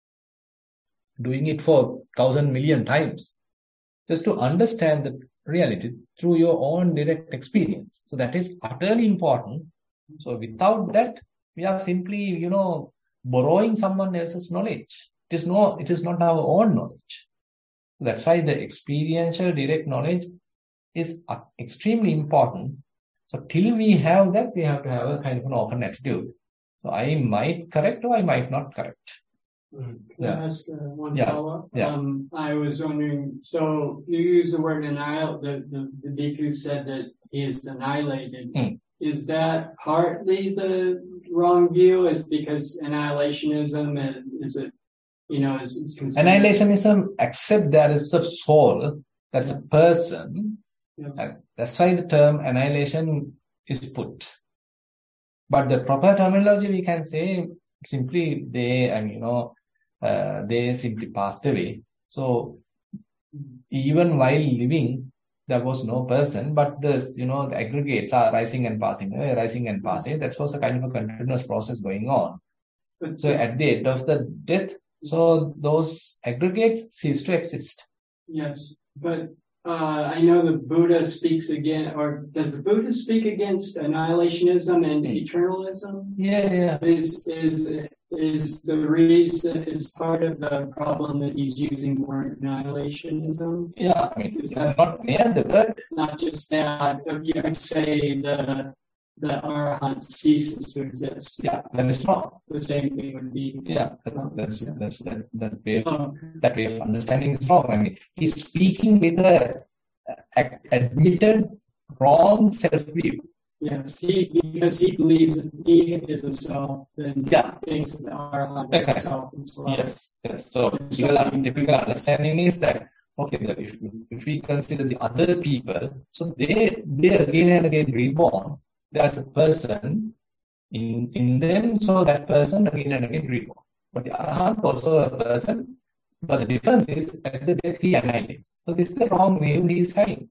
S1: doing it for 1,000 million times, just to understand the reality through your own direct experience. So that is utterly important. So without that, we are simply, borrowing someone else's knowledge. It is not our own knowledge. That's why the experiential direct knowledge is extremely important. So till we have that, we have to have a kind of an open attitude. So I might correct or I might not correct.
S2: Can I ask one follow-up?
S1: Yeah.
S2: I was wondering, so you use the word annihilate, the bhikkhu said that he is annihilated. Is that partly the wrong view? Is because annihilationism is considered...
S1: Annihilationism, except there is a soul, that's a person.
S2: Yes.
S1: That's why the term annihilation is put. But the proper terminology, we can say simply they simply passed away. So even while living, there was no person, but the aggregates are rising and passing away, rising and passing. That was a kind of a continuous process going on. So at the end of the death, so those aggregates cease to exist.
S2: Yes, but I know the Buddha speaks again, or does the Buddha speak against annihilationism and eternalism?
S1: Yeah.
S2: Is the reason, is part of the problem that he's using the word annihilationism?
S1: Yeah,
S2: is
S1: that not near the word.
S2: Not just that, you could say the Arahant ceases to exist.
S1: Yeah, that is wrong.
S2: The same thing would be.
S1: Yeah, that way of understanding is wrong. He's speaking with a admitted wrong self-view.
S2: Yes, because he believes that he is the self, then thinks that the Arahant is the self as well.
S1: Yes. So typical understanding is that if we consider the other people, so they again and again reborn. There's a person in them, so that person again and again reborn. But the Arahant also a person, but the difference is at the death he annihilates. So this is the wrong view he is having.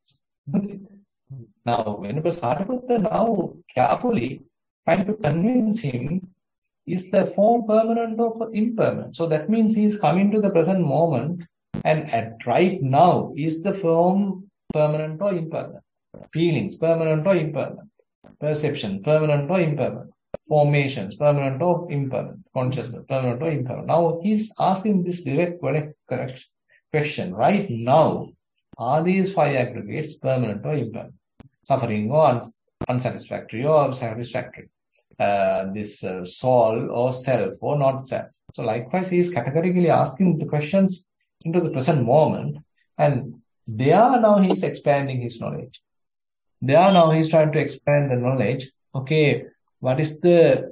S1: Now, Venerable Sariputta now carefully trying to convince him, is the form permanent or impermanent? So that means he is coming to the present moment, and at right now, is the form permanent or impermanent? Feelings permanent or impermanent? Perception permanent or impermanent? Formations permanent or impermanent? Consciousness permanent or impermanent? Now he's asking this direct question. Right now, are these five aggregates permanent or impermanent? Suffering or unsatisfactory or satisfactory? This soul or self or not self? So likewise, he is categorically asking the questions into the present moment, and there now he is expanding his knowledge. There now he is trying to expand the knowledge. Okay, what is the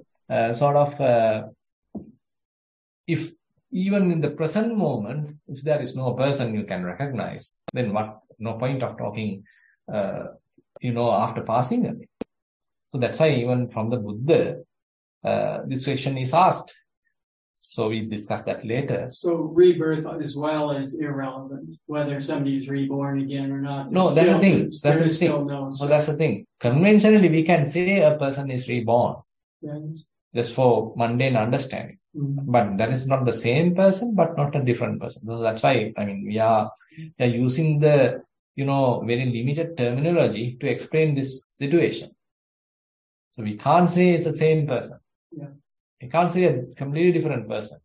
S1: if even in the present moment, if there is no person you can recognize, then no point of talking, after passing away. So that's why even from the Buddha, this question is asked. So we discuss that later.
S2: So rebirth as well is irrelevant, whether somebody is reborn again or not.
S1: No, that's the thing. So that's the thing. Conventionally, we can say a person is reborn.
S2: Yes.
S1: Just for mundane understanding.
S2: Mm-hmm.
S1: But that is not the same person, but not a different person. So that's why, we are using the very limited terminology to explain this situation. So we can't say it's the same person.
S2: Yeah.
S1: We can't say a completely different person.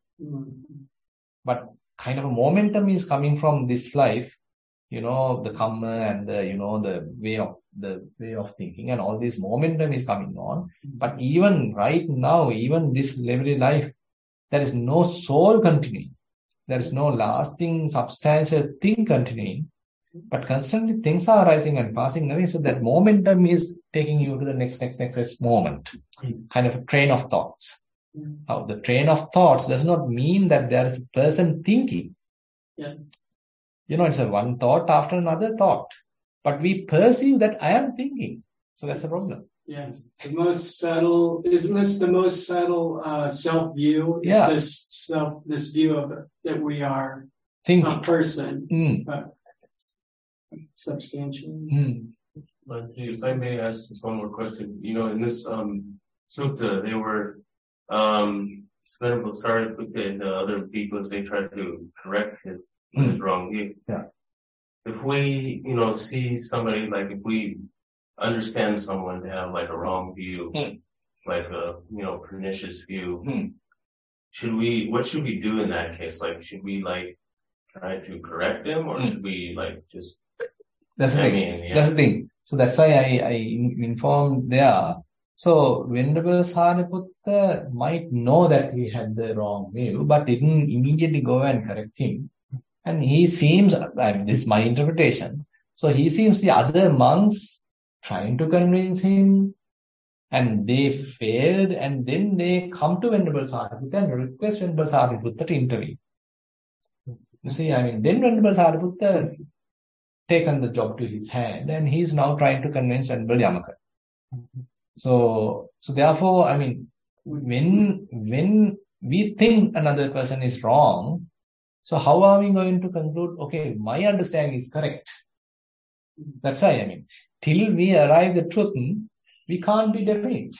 S1: But kind of a momentum is coming from this life, the karma and the way of thinking, and all this momentum is coming on. But even right now, even this everyday life, there is no soul continuing. There is no lasting, substantial thing continuing. But constantly things are arising and passing away. So that momentum is taking you to the next moment. Kind of a train of thoughts. Now, the train of thoughts does not mean that there is a person thinking.
S2: Yes.
S1: It's a one thought after another thought. But we perceive that I am thinking. So that's the problem.
S2: Yes. The most subtle, isn't this the most subtle self-view?
S1: Yeah.
S2: This view of it, that we are
S1: Thinking.
S2: a person, but substantially.
S4: But if I may ask just one more question, in this sutta, they were Venerable Sariputta and the other people, they tried to correct his wrong view.
S1: Yeah.
S4: If we, see somebody, like if we understand someone to have like a wrong view, like a, pernicious view, what should we do in that case? Like, should we like try to correct them, or should we like just?
S1: That's the thing. That's the thing. So that's why I informed there. So Venerable Sariputta might know that he had the wrong view, but didn't immediately go and correct him. And he seems, this is my interpretation, so he seems the other monks trying to convince him, and they failed, and then they come to Venerable Sariputta and request Venerable Sariputta to intervene. You see, then Venerable Sariputta taken the job to his hand, and he's now trying to convince Venerable Yamaka. So therefore, when we think another person is wrong, so how are we going to conclude, okay, my understanding is correct? That's why, till we arrive at the truth, we can't be definite.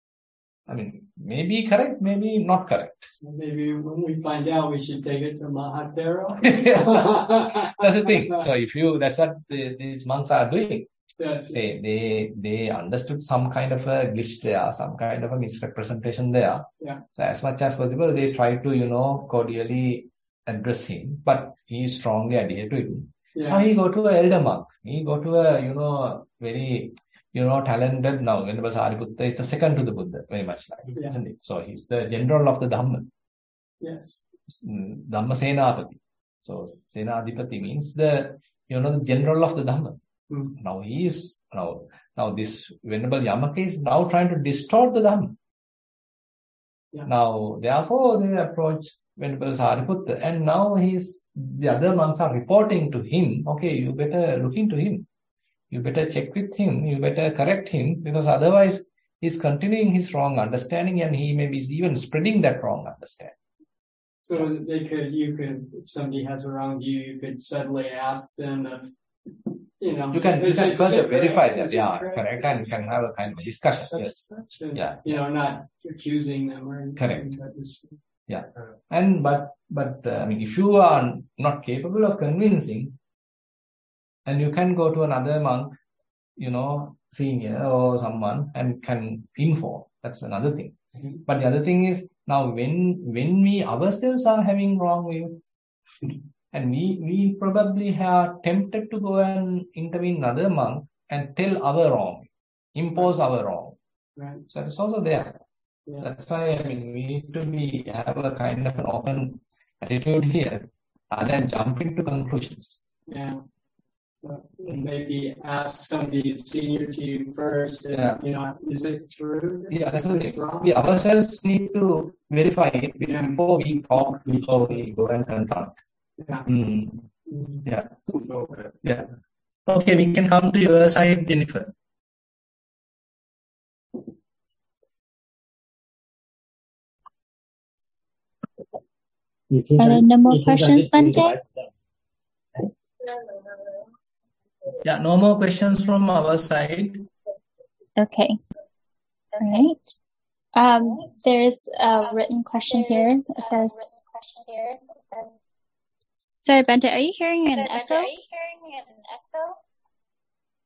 S1: Maybe correct, maybe not correct.
S2: Maybe when we find out, we should take it to Mahathera.
S1: That's the thing. So that's what these monks are doing.
S2: Yes.
S1: They understood some kind of a glitch there, some kind of a misrepresentation there.
S2: Yeah.
S1: So as much as possible, they try to, cordially address him, but he strongly adhered to it.
S2: Yeah.
S1: Now he go to an elder monk. He go to a, very, talented now. Venerable Sariputta is the second to the Buddha, very much like, isn't it? So he's the general of the Dhamma.
S2: Yes.
S1: Dhamma Senapati. So Senadipati means the general of the Dhamma. Now now this Venerable Yamaka is now trying to distort the Dhamma. Yeah. Now, therefore, they approach Venerable Sariputta, and now the other monks are reporting to him, okay, you better look into him. You better check with him. You better correct him, because otherwise he's continuing his wrong understanding, and he may be even spreading that wrong understanding.
S2: So you could, if somebody has a wrong view, you could subtly ask them if,
S1: you can first verify that, correct, and you can have a kind of a discussion. Yes. Yeah.
S2: Not accusing them or anything.
S1: Correct. Yeah. But if you are not capable of convincing, and you can go to another monk, senior or someone, and can inform. That's another thing. But the other thing is, now when we ourselves are having wrong view, and we probably are tempted to go and intervene another monk and tell our wrong, impose our wrong.
S2: Right. So
S1: it's also there.
S2: Yeah.
S1: That's why we need to have a kind of an open attitude here, rather than jumping to conclusions.
S2: Yeah. So maybe ask somebody senior to you first, and, is it true?
S1: Yeah, that's the thing. We ourselves need to verify it before we talk, before we go and confront.
S2: Yeah.
S1: Yeah. Yeah. Okay, we can come to your side, Jennifer.
S3: Are there no more questions, Bante?
S1: Yeah, no more questions from our side.
S3: Okay. All right. There is a written question here. It says, sorry, Bante, are you hearing an echo?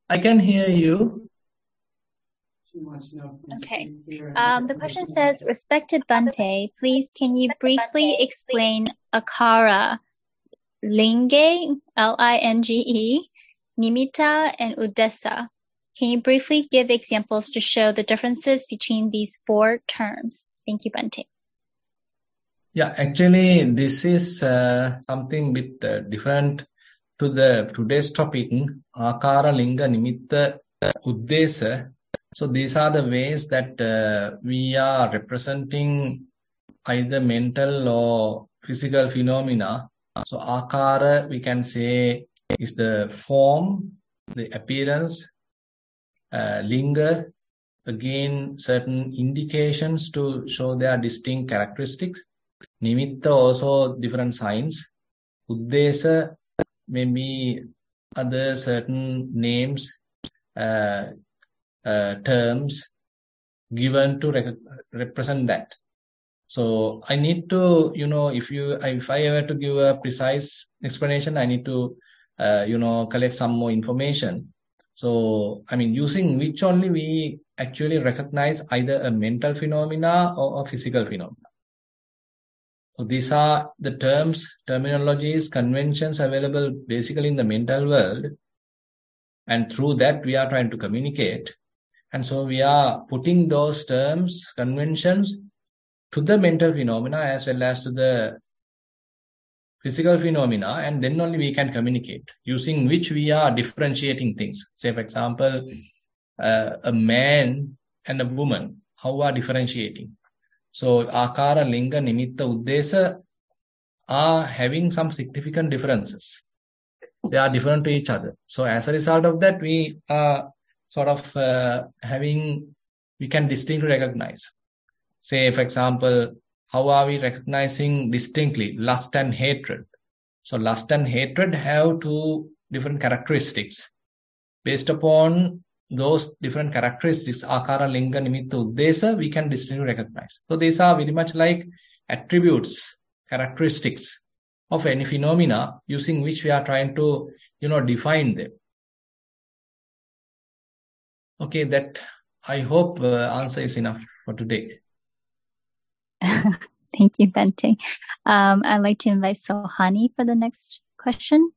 S1: I can hear you.
S2: She wants to know.
S3: Okay. The question says, respected Bhante, please can you briefly explain Akara, Linge, L-I-N-G-E, Nimitta, and Uddesa? Can you briefly give examples to show the differences between these four terms? Thank you, Bhante.
S1: Yeah, actually, this is something bit different to the today's topic, Akara, Linga, Nimitta, Uddesa. So these are the ways that we are representing either mental or physical phenomena. So Akara, we can say, is the form, the appearance. Linga, again, certain indications to show their distinct characteristics. Nimitta, also different signs. Uddesa, maybe other certain names, terms given to represent that. So I need to, if I were to give a precise explanation, I need to, collect some more information. So, using which only we actually recognize either a mental phenomena or a physical phenomena. So these are the terms, terminologies, conventions available basically in the mental world. And through that, we are trying to communicate. And so we are putting those terms, conventions to the mental phenomena as well as to the physical phenomena, and then only we can communicate, using which we are differentiating things. Say, for example, a man and a woman, how are differentiating? So, Akara, Linga, Nimitta, Uddesa are having some significant differences. They are different to each other. So, as a result of that, we are sort of we can distinctly recognize. Say, for example, how are we recognizing distinctly lust and hatred? So lust and hatred have two different characteristics. Based upon those different characteristics, Akara, Linga, Nimitta, Uddesa, we can distinctly recognize. So these are very much like attributes, characteristics of any phenomena using which we are trying to, define them. Okay, that I hope answer is enough for today.
S3: Thank you, Bhante. I'd like to invite Sohani for the next question.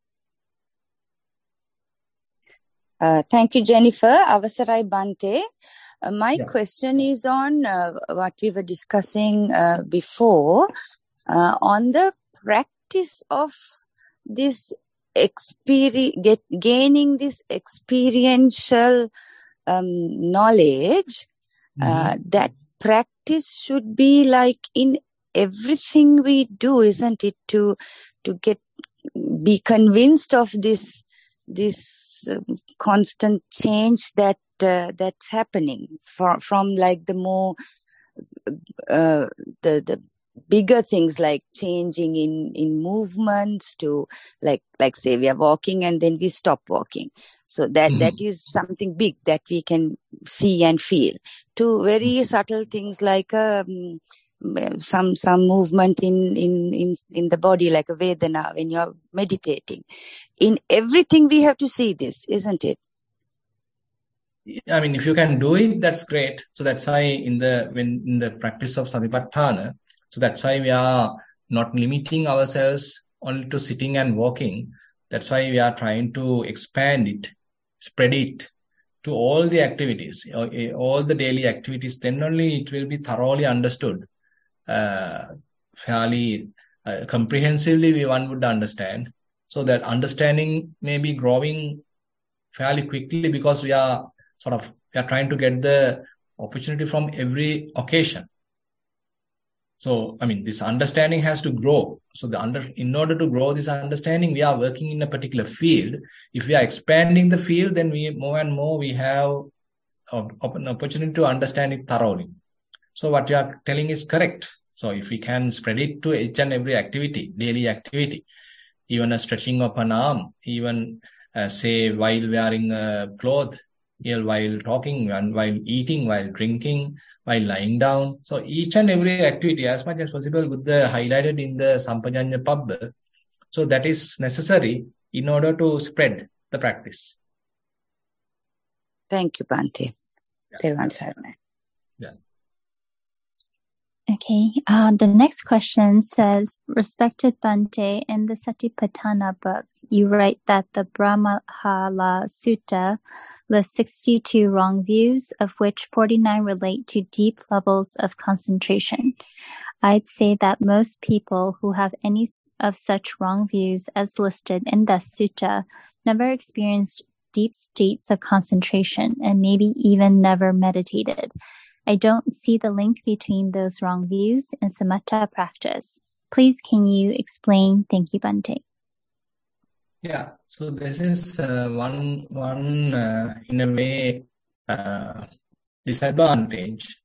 S5: Thank you, Jennifer. Avasarai Bhante. My question is on what we were discussing before, on the practice of this gaining this experiential knowledge. That practice should be like in everything we do, isn't it? To be convinced of this constant change that's happening from like the more the bigger things like changing in movements to like say we are walking and then we stop walking. So that is something big that we can see and feel, to very subtle things like some movement in the body, like a Vedana when you're meditating. In everything we have to see this, isn't it?
S1: If you can do it, that's great. So that's why in the practice of Satipatthana, so that's why we are not limiting ourselves only to sitting and walking. That's why we are trying to expand it, spread it to all the activities, all the daily activities. Then only it will be thoroughly understood, fairly comprehensively one would understand. So that understanding may be growing fairly quickly because we are trying to get the opportunity from every occasion. So, this understanding has to grow. So in order to grow this understanding, we are working in a particular field. If we are expanding the field, then more and more we have an opportunity to understand it thoroughly. So what you are telling is correct. So if we can spread it to each and every activity, daily activity, even a stretching of an arm, even say while wearing a cloth, while talking, and while eating, while drinking, while lying down. So each and every activity, as much as possible, Buddha highlighted in the Sampajanya Pabba. So that is necessary in order to spread the practice.
S5: Thank you, Bhante.
S1: Yeah.
S3: Okay. The next question says, respected Bhante, in the Satipatthana book, you write that the Brahmajala Sutta lists 62 wrong views, of which 49 relate to deep levels of concentration. I'd say that most people who have any of such wrong views as listed in the sutta never experienced deep states of concentration and maybe even never meditated. I don't see the link between those wrong views and samatha practice. Please, can you explain? Thank you, Bhante.
S1: Yeah, so this is one in a way disadvantage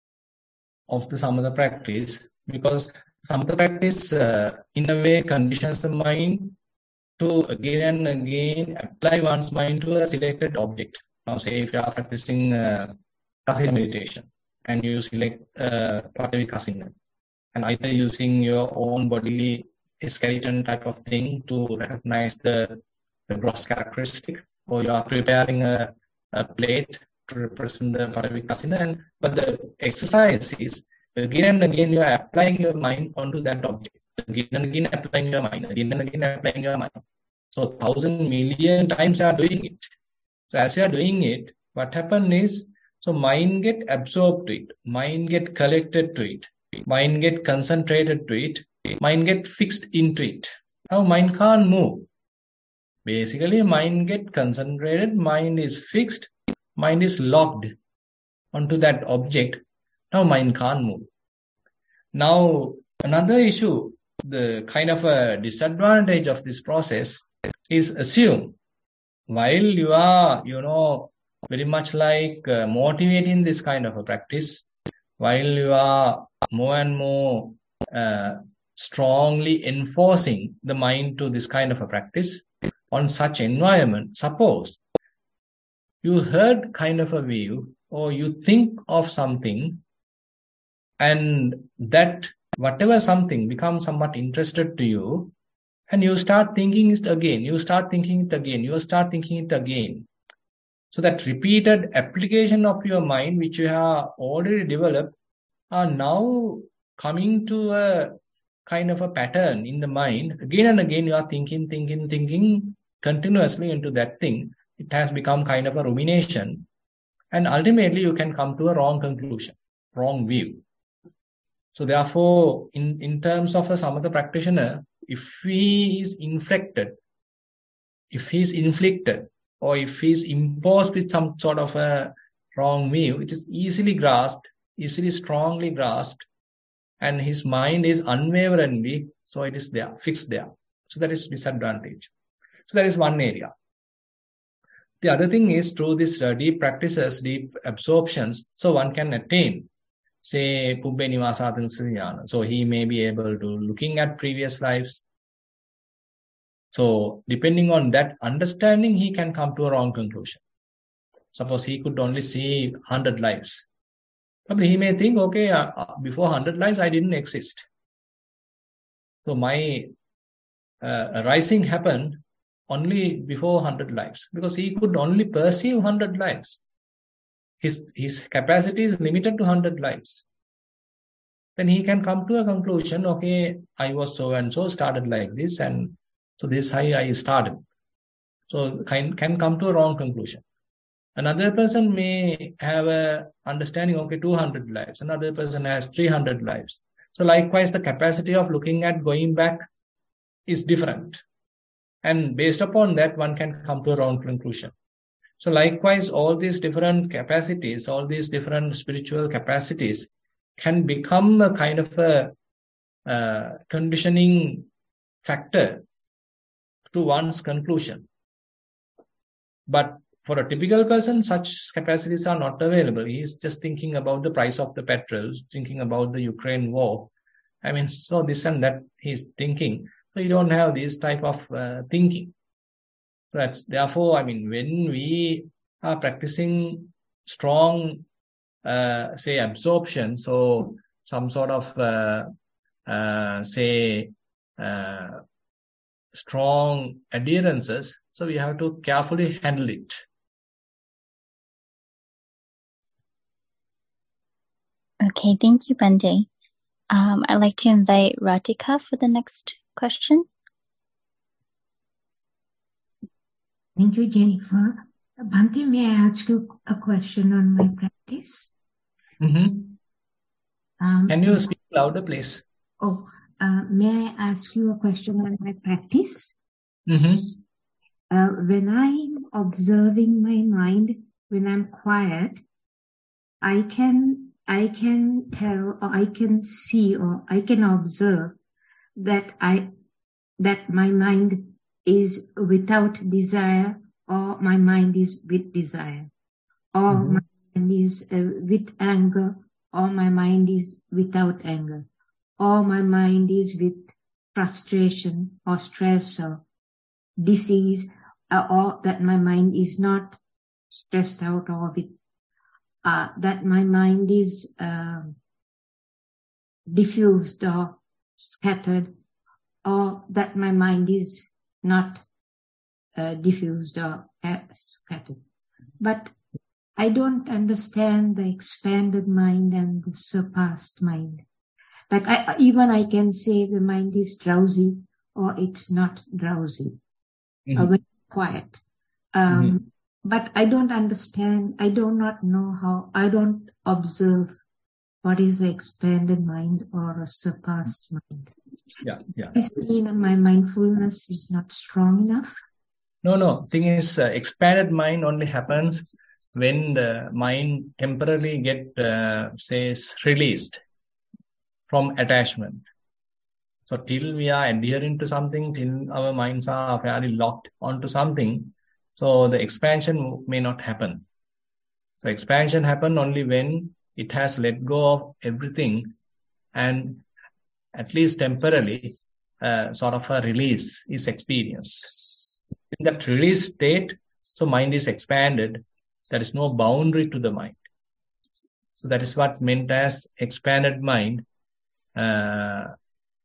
S1: of the samatha practice, because samatha practice in a way conditions the mind to again and again apply one's mind to a selected object. Now, say if you are practicing kasina meditation and you select Patavi kasina, and either using your own bodily skeleton type of thing to recognize the gross characteristic, or you are preparing a plate to represent the Patavi kasina, but the exercise is again and again you are applying your mind onto that object. Again and again applying your mind, again and again applying your mind. So 1,000 million times you are doing it. So as you are doing it, what happens is, so mind get absorbed to it, mind get collected to it, mind get concentrated to it, mind get fixed into it. Now mind can't move. Basically, mind get concentrated, mind is fixed, mind is locked onto that object. Now mind can't move. Now another issue, the kind of a disadvantage of this process is assume while you are, very much like motivating this kind of a practice, while you are more and more strongly enforcing the mind to this kind of a practice on such environment, suppose you heard kind of a view or you think of something, and that whatever something becomes somewhat interested to you, and you start thinking it again, you start thinking it again, you start thinking it again. So that repeated application of your mind, which you have already developed, are now coming to a kind of a pattern in the mind. Again and again, you are thinking continuously into that thing. It has become kind of a rumination. And ultimately, you can come to a wrong conclusion, wrong view. So therefore, in terms of a samatha practitioner, if he is inflicted, or if he is imposed with some sort of a wrong view, it is easily strongly grasped, and his mind is unwaveringly, so it is there, fixed there. So that is disadvantage. So that is one area. The other thing is, through these deep practices, deep absorptions, so one can attain, say, Pubbe Nivasatanussati Jnana. So he may be able to looking at previous lives. So depending on that understanding, he can come to a wrong conclusion. Suppose he could only see 100 lives. Probably he may think, okay, before 100 lives, I didn't exist. So my arising happened only before 100 lives, because he could only perceive 100 lives. His capacity is limited to 100 lives. Then he can come to a conclusion, okay, I was so and so, started like this, and so this is how I started. So can come to a wrong conclusion. Another person may have a understanding, okay, 200 lives. Another person has 300 lives. So likewise, the capacity of looking at going back is different. And based upon that, one can come to a wrong conclusion. So likewise, all these different capacities, all these different spiritual capacities can become a kind of a conditioning factor to one's conclusion. But for a typical person, such capacities are not available. He is just thinking about the price of the petrol, thinking about the Ukraine war. So this and that he's thinking. So you don't have this type of thinking. So that's therefore, when we are practicing strong, say, absorption, so some sort of, strong adherences, so we have to carefully handle it.
S3: Okay, thank you, Bante. I'd like to invite Ratika for the next question.
S6: Thank you, Jennifer. Bante, may I ask you a question on my practice?
S1: Can you speak louder, please?
S6: May I ask you a question on my practice?
S1: Mm-hmm.
S6: When I'm observing my mind, when I'm quiet, I can tell, or I can see, or I can observe that my mind is without desire, or my mind is with desire, or my mind is with anger, or my mind is without anger, or my mind is with frustration or stress or disease, or that my mind is not stressed out, or with that my mind is diffused or scattered, or that my mind is not diffused or scattered. But I don't understand the expanded mind and the surpassed mind. Like I can say the mind is drowsy or it's not drowsy. When it's quiet. But I don't understand. I do not know how. I don't observe what is the expanded mind or a surpassed mind.
S1: Yeah.
S6: Does it mean my mindfulness is not strong enough?
S1: No. Thing is, expanded mind only happens when the mind temporarily get, released from attachment. So till we are adhering to something, till our minds are fairly locked onto something, so the expansion may not happen. So expansion happen only when it has let go of everything and at least temporarily sort of a release is experienced. In that release state, so mind is expanded. There is no boundary to the mind. So that is what's meant as expanded mind. And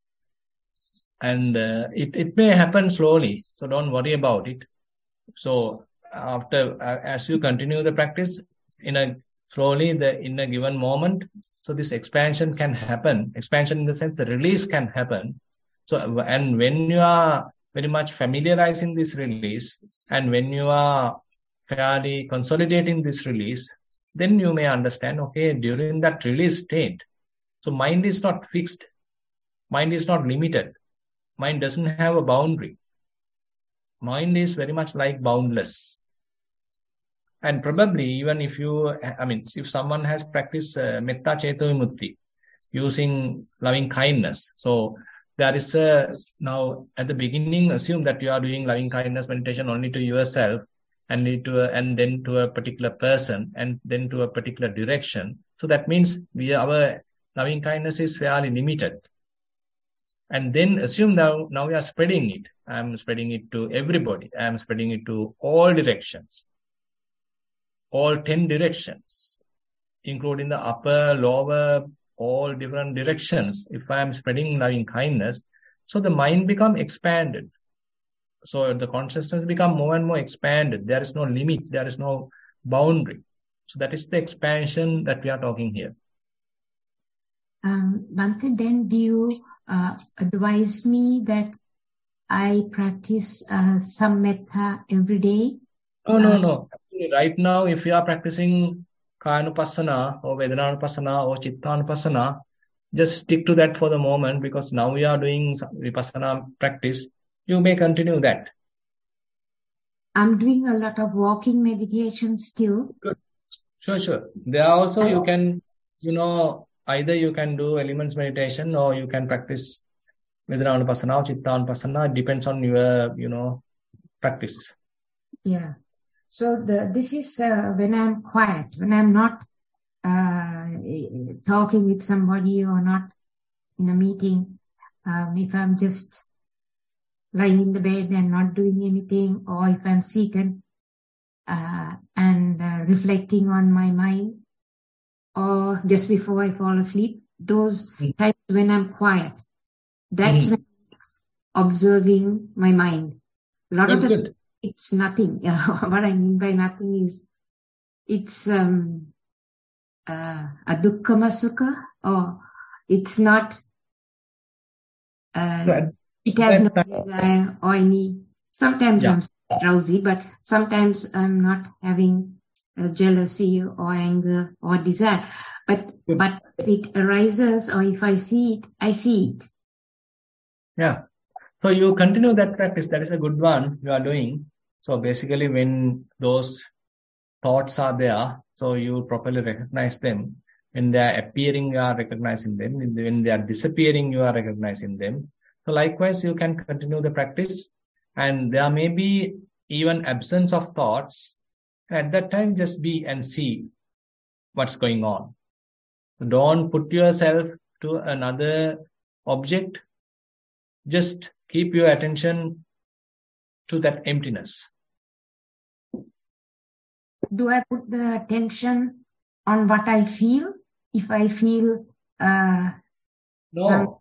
S1: it may happen slowly. So don't worry about it. So after, as you continue the practice, in a given moment, so this expansion can happen. Expansion in the sense the release can happen. So, and when you are very much familiarizing this release, and when you are fairly consolidating this release, then you may understand, okay, during that release state, so mind is not fixed. Mind is not limited. Mind doesn't have a boundary. Mind is very much like boundless. And probably even if if someone has practiced Metta Ceto Vimutti using loving kindness, so there is now at the beginning, assume that you are doing loving kindness meditation only to yourself and then to a particular person and then to a particular direction. So that means our loving kindness is fairly limited. And then assume now we are spreading it. I am spreading it to everybody. I am spreading it to all directions. All 10 directions, including the upper, lower, all different directions. If I am spreading loving kindness, so the mind becomes expanded. So the consciousness becomes more and more expanded. There is no limit. There is no boundary. So that is the expansion that we are talking here.
S6: Bante, then do you advise me that I practice some metta every day?
S1: No. Right now, if you are practicing Kayanupassana or Vedananupassana or Chittanupassana, just stick to that for the moment, because now we are doing Vipassana practice. You may continue that.
S6: I'm doing a lot of walking meditation still.
S1: Good. Sure. There also you can, either you can do elements meditation or you can practice Vedananupassana or Chittanupassana. It depends on your, practice.
S6: Yeah. So this is when I'm quiet, when I'm not talking with somebody or not in a meeting. If I'm just lying in the bed and not doing anything, or if I'm seated and reflecting on my mind, or just before I fall asleep, those times when I'm quiet, that's when I'm observing my mind. A lot of the it's nothing. What I mean by nothing is it's adukkama sukha, or it's not, it has no desire or any, sometimes I'm drowsy, but sometimes I'm not having jealousy or anger or desire. But if it arises or if I see it, I see it.
S1: Yeah. So you continue that practice. That is a good one you are doing. So basically when those thoughts are there, so you properly recognize them. When they are appearing, you are recognizing them. When they are disappearing, you are recognizing them. So likewise, you can continue the practice. And there may be even absence of thoughts. At that time, just be and see what's going on. Don't put yourself to another object. Just keep your attention to that emptiness.
S6: Do I put the attention on what I feel? If I feel
S1: No.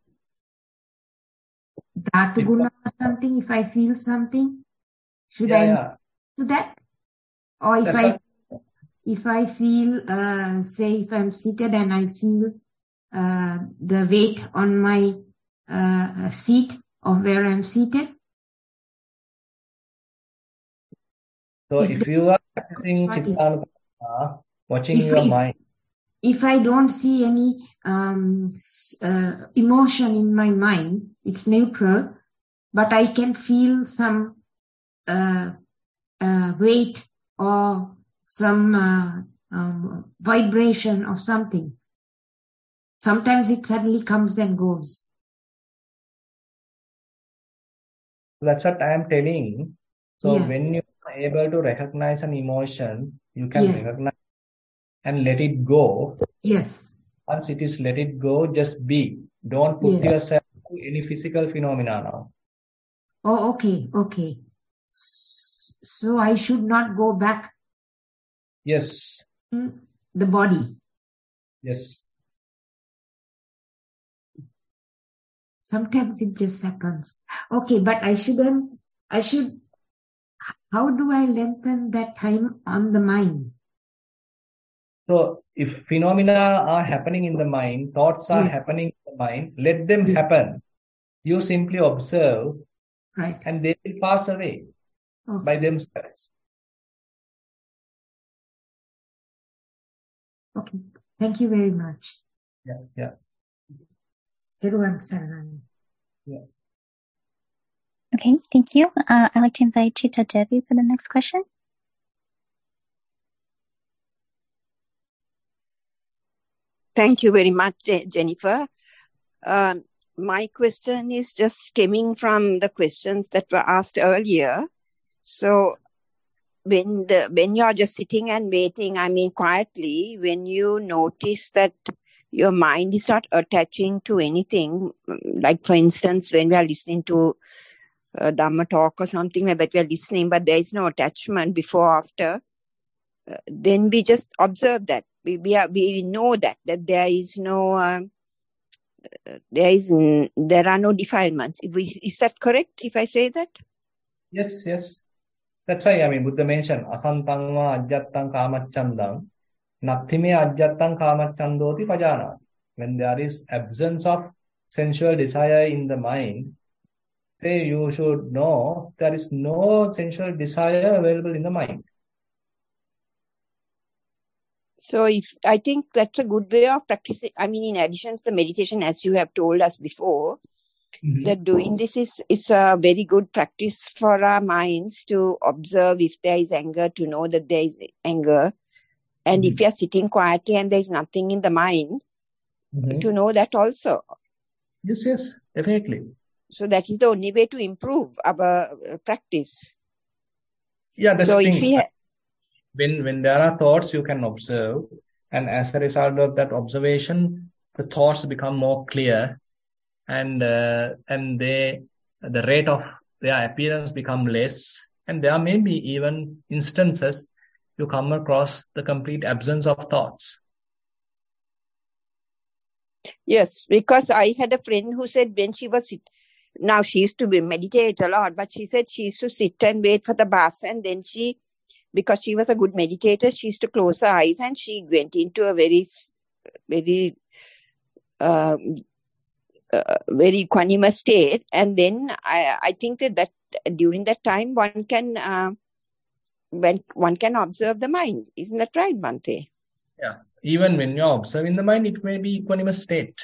S6: Dhatu guna or something, if I feel something, should I do that? Or if I feel, say if I'm seated and I feel the weight on my seat of where I'm seated.
S1: So if you are practicing Chittanupassana, watching your mind.
S6: If I don't see any emotion in my mind, it's neutral, but I can feel some weight or some vibration of something. Sometimes it suddenly comes and goes.
S1: That's what I am telling. So when you are able to recognize an emotion, you can recognize and let it go.
S6: Yes.
S1: Once it is let it go, just be. Don't put yourself to any physical phenomena now.
S6: Oh, okay, okay. So I should not go back.
S1: Yes.
S6: The body.
S1: Yes.
S6: Sometimes it just happens. Okay, but how do I lengthen that time on the mind?
S1: So if phenomena are happening in the mind, thoughts are happening in the mind, let them happen. You simply observe, and they will pass away by themselves.
S6: Okay, thank you very much.
S1: Yeah.
S6: Everyone, Saranam.
S1: Yeah.
S3: Okay, thank you. I'd like to invite Chitta Devi for the next question.
S7: Thank you very much, Jennifer. My question is just stemming from the questions that were asked earlier. So when you are just sitting and waiting, I mean quietly, when you notice that your mind is not attaching to anything, like for instance, when we are listening to Dhamma talk or something like that, we are listening, but there is no attachment before or after, then we just observe that. We know that there is no, there are no defilements. Is that correct if I say that?
S1: Yes. That's why, I mean, Buddha mentioned, asantang va ajjattang kamachandang, nathime ajjattang kamachandoti pajana. When there is absence of sensual desire in the mind, say you should know there is no sensual desire available in the mind.
S7: So I think that's a good way of practicing. I mean, in addition to the meditation, as you have told us before, that doing this is a very good practice for our minds to observe if there is anger, to know that there is anger. And if you are sitting quietly and there is nothing in the mind, to know that also.
S1: Yes, definitely.
S7: So that is the only way to improve our practice.
S1: Yeah, that's
S7: so
S1: the
S7: if
S1: thing. When there are thoughts, you can observe, and as a result of that observation, the thoughts become more clear, and the rate of their appearance become less, and there may be even instances you come across the complete absence of thoughts.
S7: Yes, because I had a friend who said when she was now she used to meditate a lot, but she said she used to sit and wait for the bus, and then because she was a good meditator, she used to close her eyes and she went into a very equanimous state. And then I think that during that time one can observe the mind. Isn't that right, Bhante?
S1: Yeah. Even when you're observing the mind, it may be equanimous state.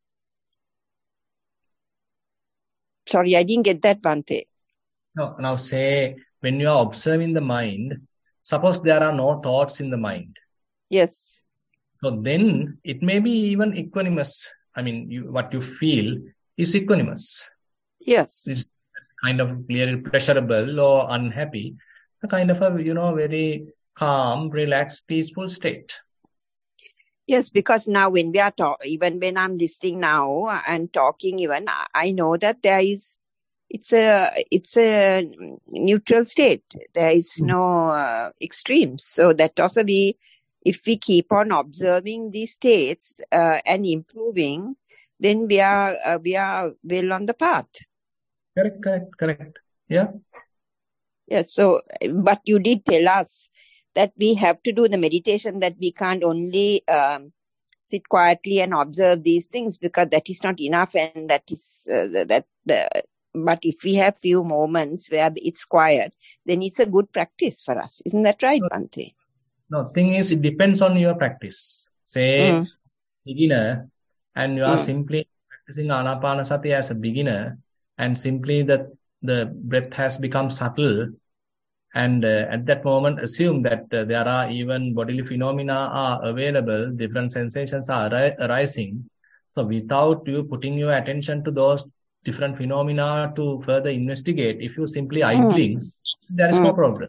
S7: Sorry, I didn't get that, Bhante.
S1: No, now say when you are observing the mind, suppose there are no thoughts in the mind.
S7: Yes.
S1: So then it may be even equanimous. I mean, what you feel is equanimous.
S7: Yes.
S1: It's kind of clearly pleasurable or unhappy, a kind of a, very calm, relaxed, peaceful state.
S7: Yes, because now when we are even when I'm listening now and talking, even I know that it's a neutral state. There is no extremes. So that also if we keep on observing these states and improving, then we are well on the path.
S1: Correct. Yeah.
S7: Yes. So, but you did tell us that we have to do the meditation, that we can't only sit quietly and observe these things, because that is not enough, and that is but if we have few moments where it's quiet, then it's a good practice for us. Isn't that right, Bhante?
S1: No, thing is, it depends on your practice. Say, beginner, and you are simply practicing Anapanasati as a beginner, and simply that the breath has become subtle, and at that moment assume that there are even bodily phenomena are available, different sensations are arising. So without you putting your attention to those different phenomena to further investigate, if you simply idling, there is no progress.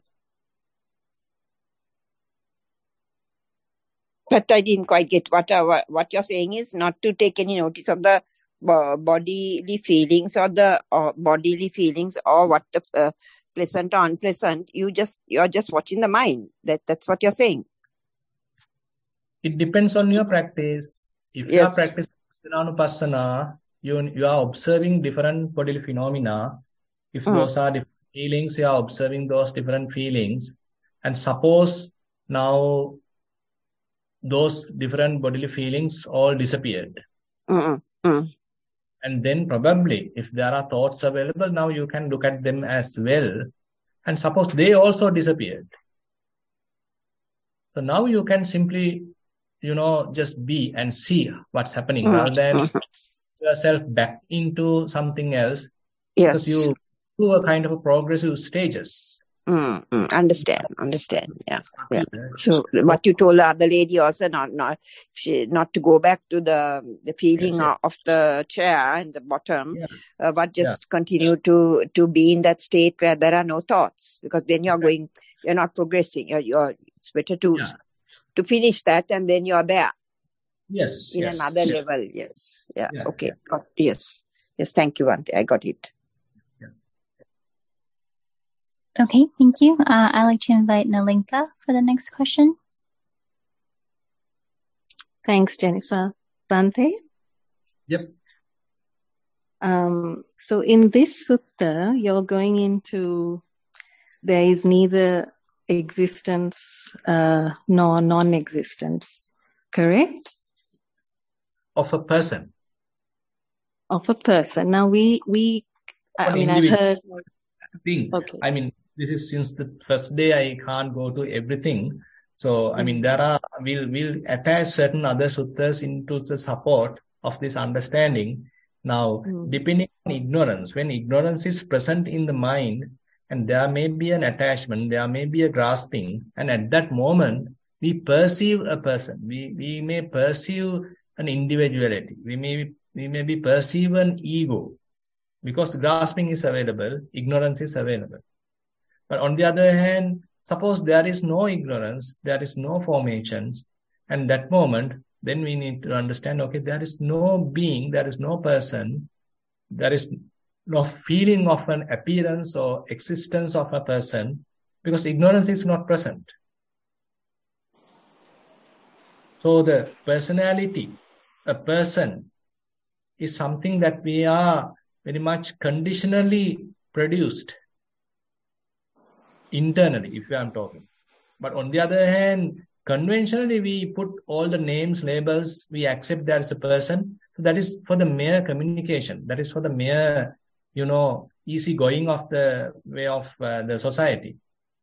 S7: But I didn't quite get what you're saying is not to take any notice of the bodily feelings or the bodily feelings or what the pleasant or unpleasant. You're just watching the mind. That's what you're saying.
S1: It depends on your practice. If you are practicing Anupassana, you are observing different bodily phenomena. If those are different feelings, you are observing those different feelings. And suppose now those different bodily feelings all disappeared. And then probably, if there are thoughts available, now you can look at them as well. And suppose they also disappeared. So now you can simply, just be and see what's happening rather than yourself back into something else.
S7: Yes.
S1: Because you do a kind of a progressive stages.
S7: Understand. Yeah. So what you told the other lady also, not to go back to the feeling of the chair in the bottom, but just continue to be in that state where there are no thoughts, because then you're not progressing. It's better to finish that, and then you're there.
S1: Yes.
S7: In another level. Yes. Yeah. Okay. Yes. Thank you, Bhante. I got it.
S3: Okay, thank you. I'd like to invite Nalinka for the next question.
S8: Thanks, Jennifer. Bhante?
S1: Yep.
S8: So in this sutta, you're going into there is neither existence nor non-existence, correct?
S1: Of a person.
S8: Of a person. Now I've heard.
S1: Okay. I mean, this is since the first day I can't go to everything. So, I mean, we'll attach certain other suttas into the support of this understanding. Now, depending on ignorance, when ignorance is present in the mind, and there may be an attachment, there may be a grasping, and at that moment, we perceive a person. We may perceive an individuality. We may perceive an ego. Because grasping is available, ignorance is available. But on the other hand, suppose there is no ignorance, there is no formations, and that moment, then we need to understand, okay, there is no being, there is no person, there is no feeling of an appearance or existence of a person, because ignorance is not present. So the personality, a person, is something that we are very much conditionally produced internally, if I am talking. But on the other hand, conventionally, we put all the names, labels, we accept there is a person. So that is for the mere communication. That is for the mere, easy going of the way of the society.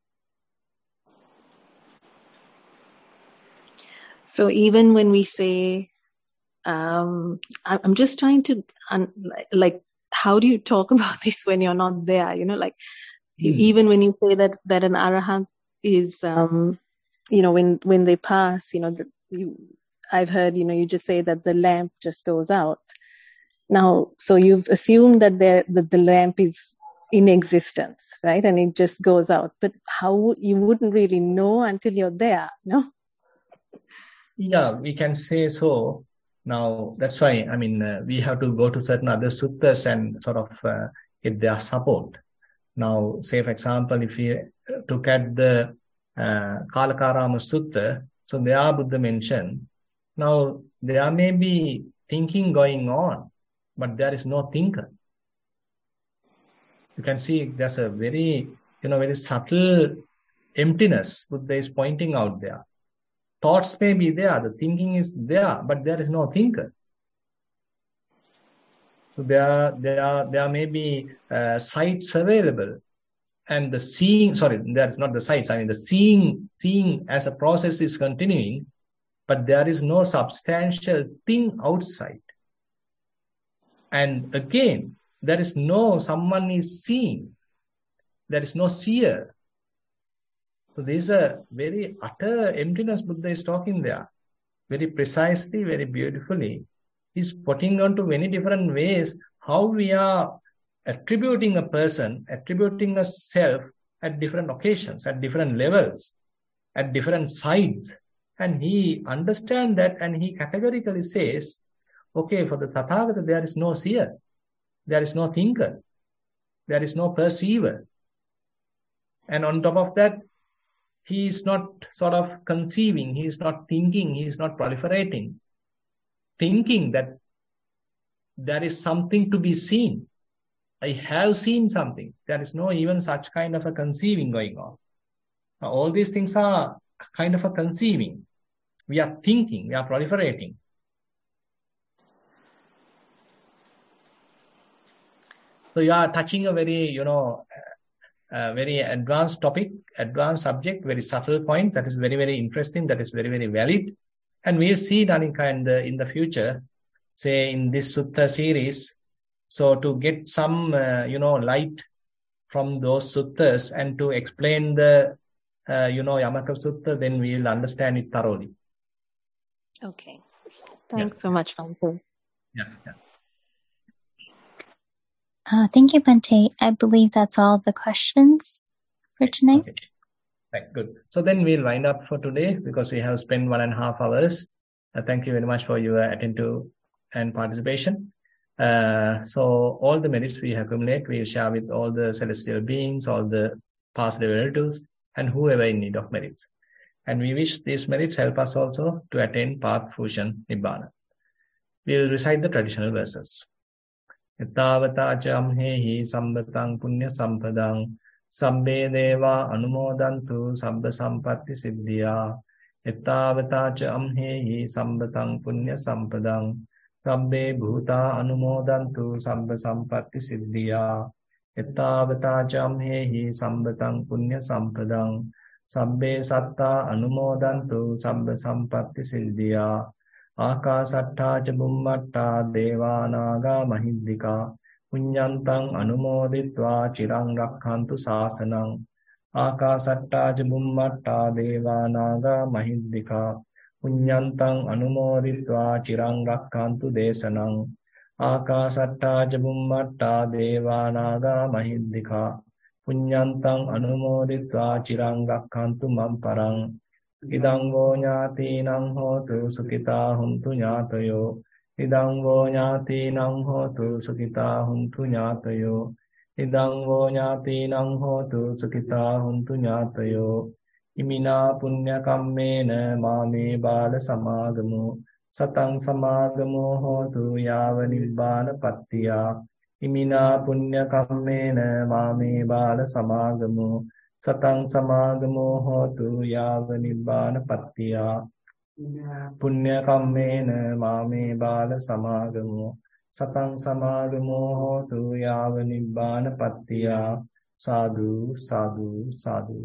S8: So even when we say, I'm just trying to, how do you talk about this when you're not there? Even when you say that an arahant is, when they pass, I've heard, you just say that the lamp just goes out. Now, so you've assumed that the lamp is in existence, right? And it just goes out. But how you wouldn't really know until you're there, no?
S1: Yeah, we can say so. Now, that's why, we have to go to certain other suttas and sort of get their support. Now, say, for example, if we look at the Kalakarama Sutta, so there Buddha mentioned, now there may be thinking going on, but there is no thinker. You can see there's a very, very subtle emptiness Buddha is pointing out there. Thoughts may be there, the thinking is there, but there is no thinker. So there may be sights available, and the seeing, there is not the sights, the seeing as a process is continuing, but there is no substantial thing outside. And again, there is no someone is seeing. There is no seer. So there is a very utter emptiness Buddha is talking there. Very precisely, very beautifully. He's putting on to many different ways how we are attributing a person, attributing a self at different occasions, at different levels, at different sides. And he understands that, and he categorically says, okay, for the Tathagata, there is no seer, there is no thinker, there is no perceiver. And on top of that, he is not sort of conceiving, he is not thinking, he is not proliferating, thinking that there is something to be seen. I have seen something. There is no even such kind of a conceiving going on. Now, all these things are kind of a conceiving. We are thinking, we are proliferating. So you are touching a very, very advanced topic, advanced subject, very subtle point that is very, very interesting, that is very, very valid. And we'll see, Danika, in the future, say in this sutta series, so to get some, light from those suttas and to explain the, Yamaka Sutta, then we will understand it thoroughly.
S8: Okay. Thanks so much, Bhante.
S1: Yeah.
S3: Thank you, Bhante. I believe that's all the questions for tonight.
S1: Okay. Right, good. So then we'll wind up for today because we have spent 1.5 hours. Thank you very much for your attentive and participation. So all the merits we accumulate, we share with all the celestial beings, all the past relatives, and whoever in need of merits. And we wish these merits help us also to attain path fusion nibbana. We will recite the traditional verses. Ettavata cha amhehi sambatang punya sampadang sabbe deva anumodantu sabba sampatti siddhya. Ettavata cha amhehi sambatang punya sampadang sabbe bhuta anumodantu sabba sampatti siddhya. Ettavata cha amhehi sambatang punya sampadang sabbe satta anumodantu sabba sampatti siddhya. Akasatta ca bummatta devanaga mahiddhika punyantang anumoditva chirang rakkhantu sasanang. Akasatta ca bummatta devanaga mahiddhika punyantang anumoditva chirang rakkhantu desanang. Akasatta ca bummatta devanaga mahiddhika punyantang anumoditva chirang rakkhantu mamparang. Idang vo ñātīnaṁ hotu sukitā huntu ñātayo. Idang vo ñātīnaṁ hotu sukitā huntu ñātayo. Idang vo ñātīnaṁ hotu sukitā huntu ñātayo. Imina punya kammena māme bāla samāgamu. Satang samāgamu hotu yāva nibbāna pattiyā. Imina punya kammena māme bāla samāgamu. Satang samagamo hotu yava nibbana pattiya. Punya kammena mame bala samagamo. Satang samagamo hotu yava nibbana pattiya. Sadhu, sadhu, sadhu.